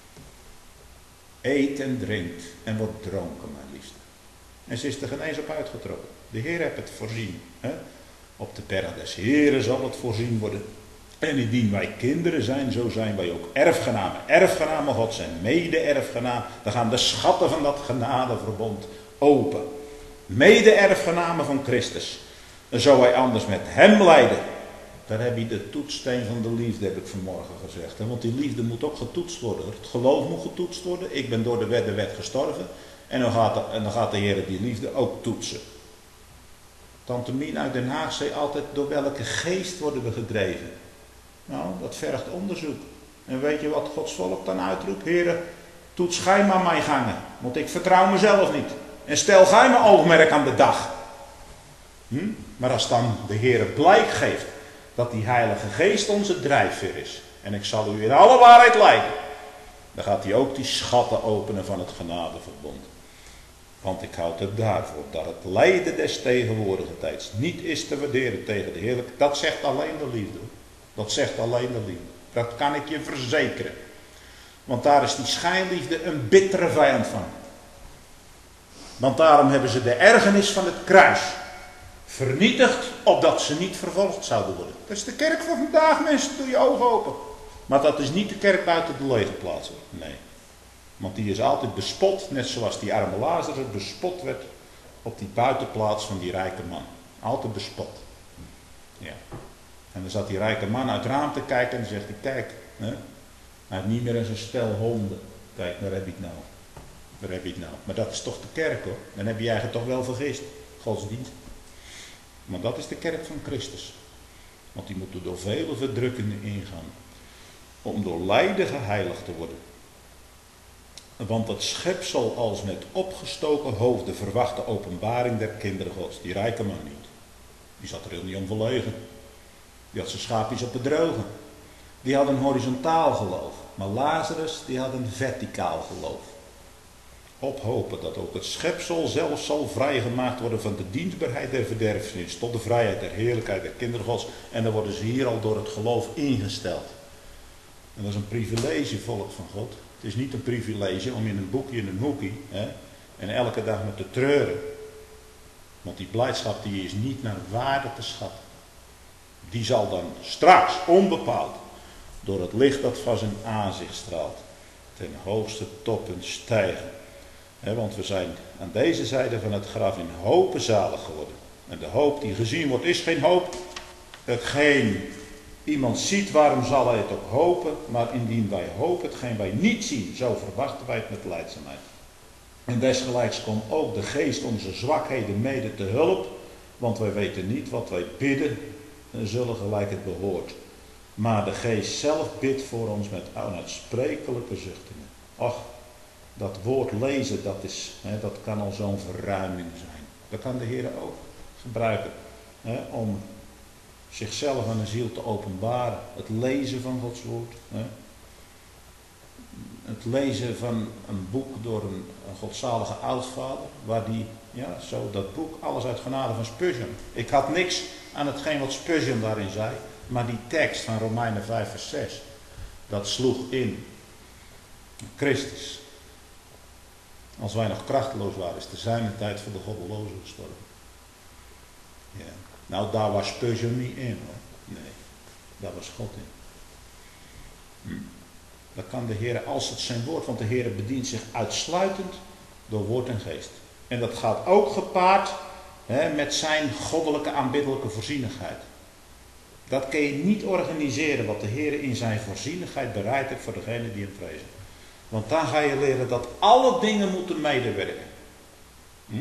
A: Eet en drinkt en wordt dronken, mijn liefste. En ze is er geen eens op uitgetrokken. De Heer heeft het voorzien. He? Op de berg des Heeren zal het voorzien worden. En indien wij kinderen zijn, zo zijn wij ook erfgenamen. Erfgenamen God zijn mede-erfgenamen. Dan gaan de schatten van dat genadeverbond open. Mede-erfgenamen van Christus. En zo wij anders met hem lijden. Daar heb je de toetssteen van de liefde, heb ik vanmorgen gezegd. Want die liefde moet ook getoetst worden. Het geloof moet getoetst worden. Ik ben door de wet de wet gestorven. En dan gaat de, en dan gaat de Heer die liefde ook toetsen. Tante Mien uit Den Haag zei altijd, door welke geest worden we gedreven? Nou, dat vergt onderzoek. En weet je wat Gods volk dan uitroept? Heere, toets gij maar mijn gangen, want ik vertrouw mezelf niet. En stel gij mijn oogmerk aan de dag. Hm? Maar als dan de Heere blijk geeft dat die Heilige Geest onze drijfveer is. En ik zal u in alle waarheid leiden. Dan gaat hij ook die schatten openen van het genadeverbond. Want ik houd het daarvoor dat het lijden des tegenwoordige tijds niet is te waarderen tegen de heerlijke. Dat zegt alleen de liefde. Dat zegt alleen de liefde. Dat kan ik je verzekeren. Want daar is die schijnliefde een bittere vijand van. Want daarom hebben ze de ergernis van het kruis vernietigd, opdat ze niet vervolgd zouden worden. Dat is de kerk van vandaag, mensen, doe je ogen open. Maar dat is niet de kerk buiten de lege plaatsen. Nee. Want die is altijd bespot, net zoals die arme Lazarus bespot werd op die buitenplaats van die rijke man. Altijd bespot. Ja. En dan zat die rijke man uit het raam te kijken en dan zegt hij, kijk, hè, hij heeft niet meer eens een stel honden. Kijk, waar heb ik nou? Waar heb ik nou? Maar dat is toch de kerk, hoor. Dan heb je eigenlijk toch wel vergist. Godsdienst. Maar dat is de kerk van Christus. Want die moet er door vele verdrukkingen ingaan. Om door lijden geheiligd te worden. Want dat schepsel als met opgestoken hoofden verwacht de openbaring der kinderen Gods. Die rijke man niet. Die zat er heel niet om verlegen. Die had zijn schaapjes op het droge. Die had een horizontaal geloof. Maar Lazarus die had een verticaal geloof. Ophopen dat ook het schepsel zelf zal vrijgemaakt worden van de dienstbaarheid der verderfenis tot de vrijheid der heerlijkheid der kinderen Gods. En dan worden ze hier al door het geloof ingesteld. En dat is een privilege, volk van God. Het is niet een privilege om in een boekje in een hoekje hè, en elke dag met te treuren. Want die blijdschap die is niet naar waarde te schatten. Die zal dan straks onbepaald door het licht dat van zijn aanzicht straalt ten hoogste toppen stijgen. He, want we zijn aan deze zijde van het graf in hopen zalig geworden. En de hoop die gezien wordt is geen hoop. Hetgeen iemand ziet, waarom zal hij het ook hopen? Maar indien wij hopen hetgeen wij niet zien, zo verwachten wij het met lijdzaamheid. En desgelijks komt ook de geest onze zwakheden mede te hulp. Want wij weten niet wat wij bidden en zullen gelijk het behoort. Maar de geest zelf bidt voor ons met onuitsprekelijke zuchtingen. Och, dat woord lezen, dat, is, hè, dat kan al zo'n verruiming zijn. Dat kan de Heer ook gebruiken. Hè, om zichzelf aan de ziel te openbaren. Het lezen van Gods woord. Hè. Het lezen van een boek door een, een godzalige oudvader. Waar die, ja, zo dat boek, alles uit genade van Spurgeon. Ik had niks aan hetgeen wat Spurgeon daarin zei. Maar die tekst van Romeinen vijf vers zes, dat sloeg in. Christus. Als wij nog krachteloos waren, is de zijne tijd voor de goddelozen gestorven. Ja. Nou, daar was Peugeot niet in, hoor. Nee, daar was God in. Hm. Dat kan de Heer als het zijn woord, want de Heer bedient zich uitsluitend door woord en geest. En dat gaat ook gepaard hè, met zijn goddelijke aanbiddelijke voorzienigheid. Dat kun je niet organiseren wat de Heer in zijn voorzienigheid bereid heeft voor degenen die hem vrezen. Want dan ga je leren dat alle dingen moeten medewerken. Hm?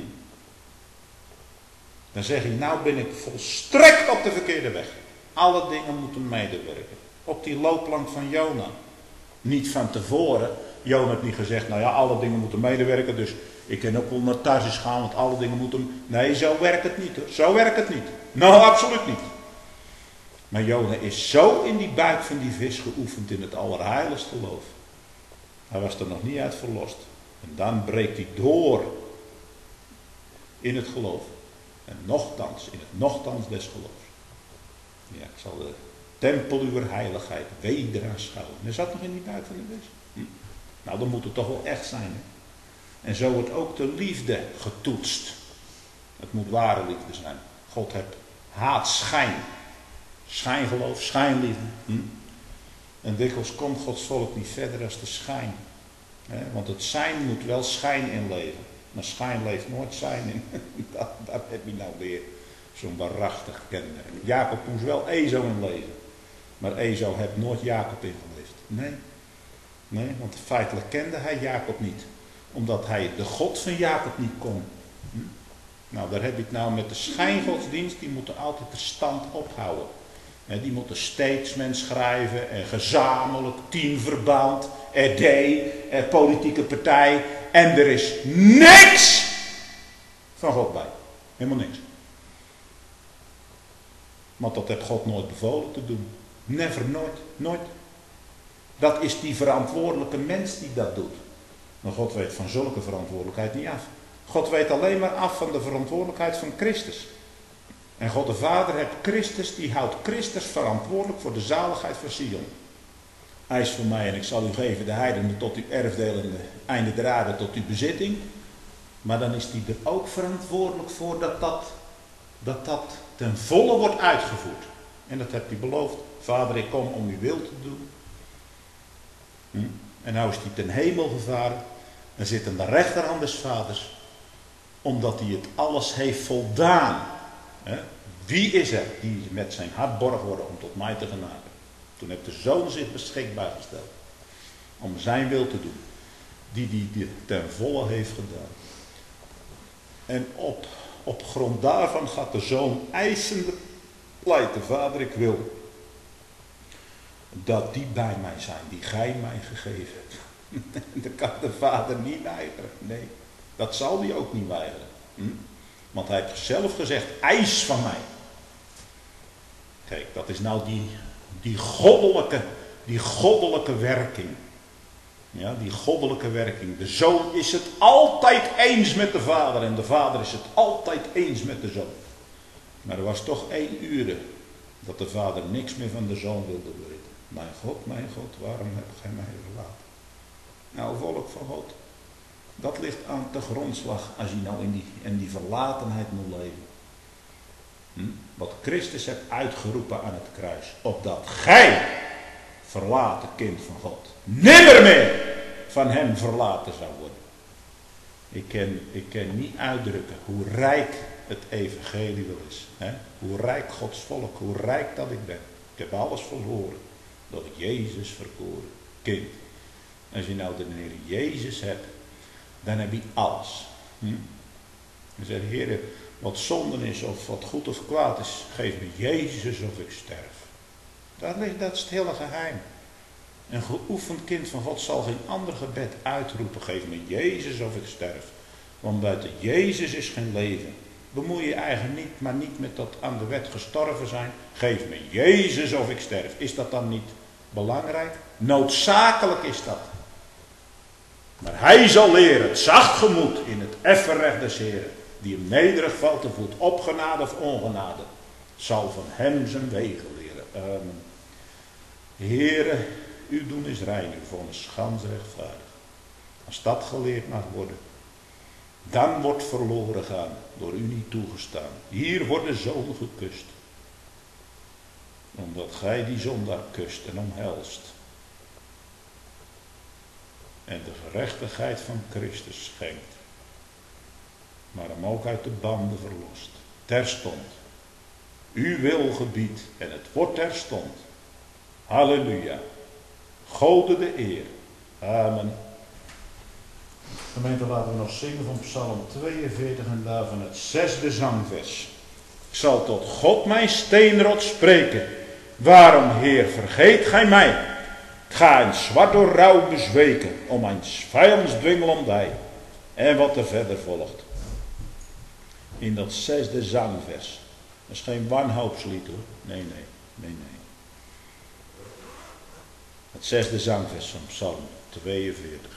A: Dan zeg je, nou ben ik volstrekt op de verkeerde weg. Alle dingen moeten medewerken. Op die loopplank van Jona. Niet van tevoren. Jona heeft niet gezegd, nou ja, alle dingen moeten medewerken. Dus ik kan ook wel naar Tarsus gaan, want alle dingen moeten... Nee, zo werkt het niet hoor. Zo werkt het niet. Nou, absoluut niet. Maar Jona is zo in die buik van die vis geoefend in het allerheiligste geloof. Hij was er nog niet uit verlost. En dan breekt hij door in het geloof. En nochtans, in het nochtans des geloofs. Ja, ik zal de tempel uw heiligheid weder aanschouwen. En hij zat nog in die buik van de vis. Hm. Nou, dan moet het toch wel echt zijn. Hè? En zo wordt ook de liefde getoetst. Het moet ware liefde zijn. God heeft haat schijn. Schijngeloof, schijnliefde. Hm? En dikwijls komt Gods volk niet verder als de schijn. He, want het zijn moet wel schijn inleven. Maar schijn leeft nooit zijn in. dat, dat heb je nou weer. Zo'n waarachtig kenmerk. Jacob moest wel Ezo inleven. Maar Ezo heeft nooit Jacob ingeleefd. Nee. Nee, want feitelijk kende hij Jacob niet. Omdat hij de God van Jacob niet kon. Hm? Nou, daar heb je het nou met de schijngodsdienst. Die moeten altijd de stand ophouden. He, die moeten statesmen schrijven. En gezamenlijk, teamverband. R D, er politieke partij. En er is niks van God bij. Helemaal niks. Want dat heeft God nooit bevolen te doen. Never, nooit, nooit. Dat is die verantwoordelijke mens die dat doet. Maar God weet van zulke verantwoordelijkheid niet af. God weet alleen maar af van de verantwoordelijkheid van Christus. En God de Vader heeft Christus, die houdt Christus verantwoordelijk voor de zaligheid van Sion. Hij is voor mij en ik zal u geven de heidenen tot uw erfdeel en de einde der aarde tot uw bezitting. Maar dan is hij er ook verantwoordelijk voor dat dat, dat dat ten volle wordt uitgevoerd. En dat heeft hij beloofd. Vader, ik kom om uw wil te doen. Hm? En nou is hij ten hemel gevaren. En zit aan de rechterhand des Vaders. Omdat hij het alles heeft voldaan. He? Wie is er die met zijn hart borg worden om tot mij te genaken? Toen heeft de Zoon zich beschikbaar gesteld. Om zijn wil te doen. Die die, die ten volle heeft gedaan. En op, op grond daarvan gaat de Zoon eisende pleiten. Vader, ik wil dat die bij mij zijn, die gij mij gegeven hebt. Dat kan de Vader niet weigeren. Nee, dat zal hij ook niet weigeren. Hm? Want hij heeft zelf gezegd, eis van mij. Kijk, dat is nou die, die goddelijke, die goddelijke werking. Ja, die goddelijke werking. De Zoon is het altijd eens met de Vader. En de Vader is het altijd eens met de Zoon. Maar er was toch één uur dat de Vader niks meer van de Zoon wilde weten. Mijn God, mijn God, waarom heb gij mij verlaten? Nou, volk van God. Dat ligt aan de grondslag als je nou in die, in die verlatenheid moet leven. Hm? Wat Christus heeft uitgeroepen aan het kruis. Opdat gij, verlaten kind van God, nimmer meer van hem verlaten zou worden. Ik kan, ik kan niet uitdrukken hoe rijk het evangelie wel is. Hè? Hoe rijk Gods volk, hoe rijk dat ik ben. Ik heb alles verloren. Door Jezus verkoren kind. Als je nou de Heer Jezus hebt, dan heb je alles. Hm? Dan zeg je, Heer, wat zonde is of wat goed of kwaad is, geef me Jezus of ik sterf. Dat, ligt, dat is het hele geheim. Een geoefend kind van God zal geen ander gebed uitroepen, geef me Jezus of ik sterf. Want buiten Jezus is geen leven. Bemoei je eigen niet, maar niet met dat aan de wet gestorven zijn. Geef me Jezus of ik sterf. Is dat dan niet belangrijk? Noodzakelijk is dat. Maar hij zal leren, het zacht gemoed in het effen recht des Heren, die hem nederig valt te voet, op genade of ongenade, zal van hem zijn wegen leren. Amen. Heere, uw doen is rein, uw vonnis gans rechtvaardig. Als dat geleerd mag worden, dan wordt verloren gaan, door u niet toegestaan. Hier wordt de zoon gekust, omdat gij die zondaar kust en omhelst. En de gerechtigheid van Christus schenkt, maar hem ook uit de banden verlost. Terstond, uw wil gebiedt en het wordt terstond. Halleluja. Gode de eer. Amen. Gemeente, laten we nog zingen van Psalm tweeënveertig en daarvan het zesde zangvers. Ik zal tot God mijn steenrots spreken. Waarom, Heer, vergeet gij mij? Ik ga in zwart door rouw bezweken, om mijn vijands dwingel ontdij. En wat er verder volgt. In dat zesde zangvers. Dat is geen wanhoopslied hoor. Nee, nee, nee, nee. Het zesde zangvers van Psalm tweeënveertig.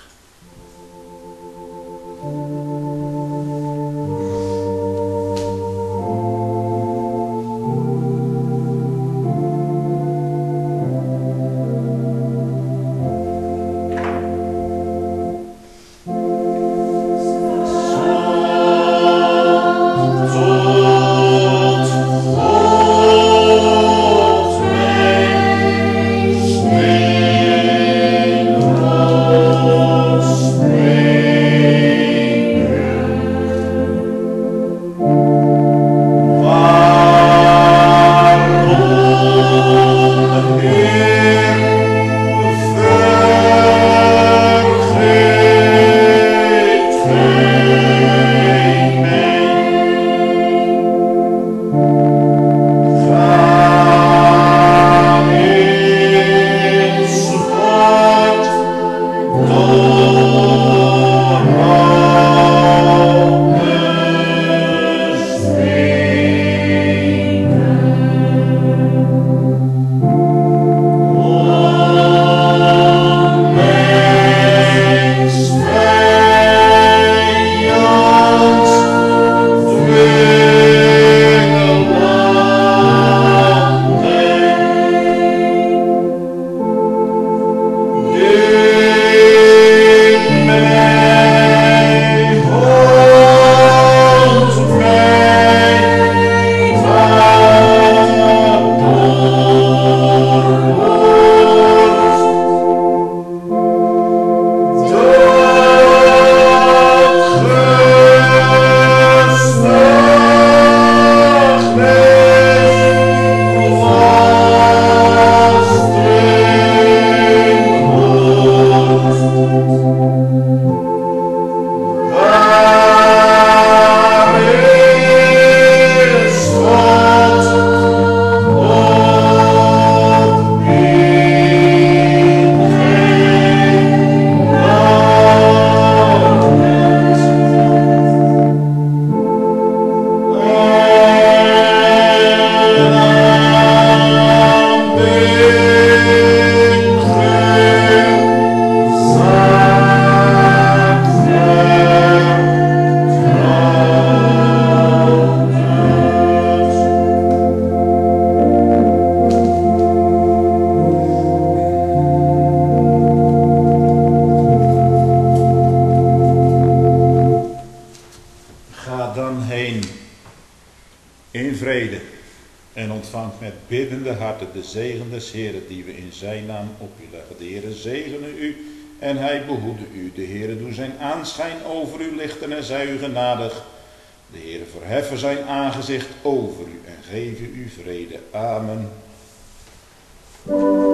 A: De zegen des Heeren die we in zijn naam op u leggen. De Heere zegene u en hij behoede u. De Heere doe zijn aanschijn over u lichten en zij u genadig. De Heere verheffen zijn aangezicht over u en geven u vrede. Amen.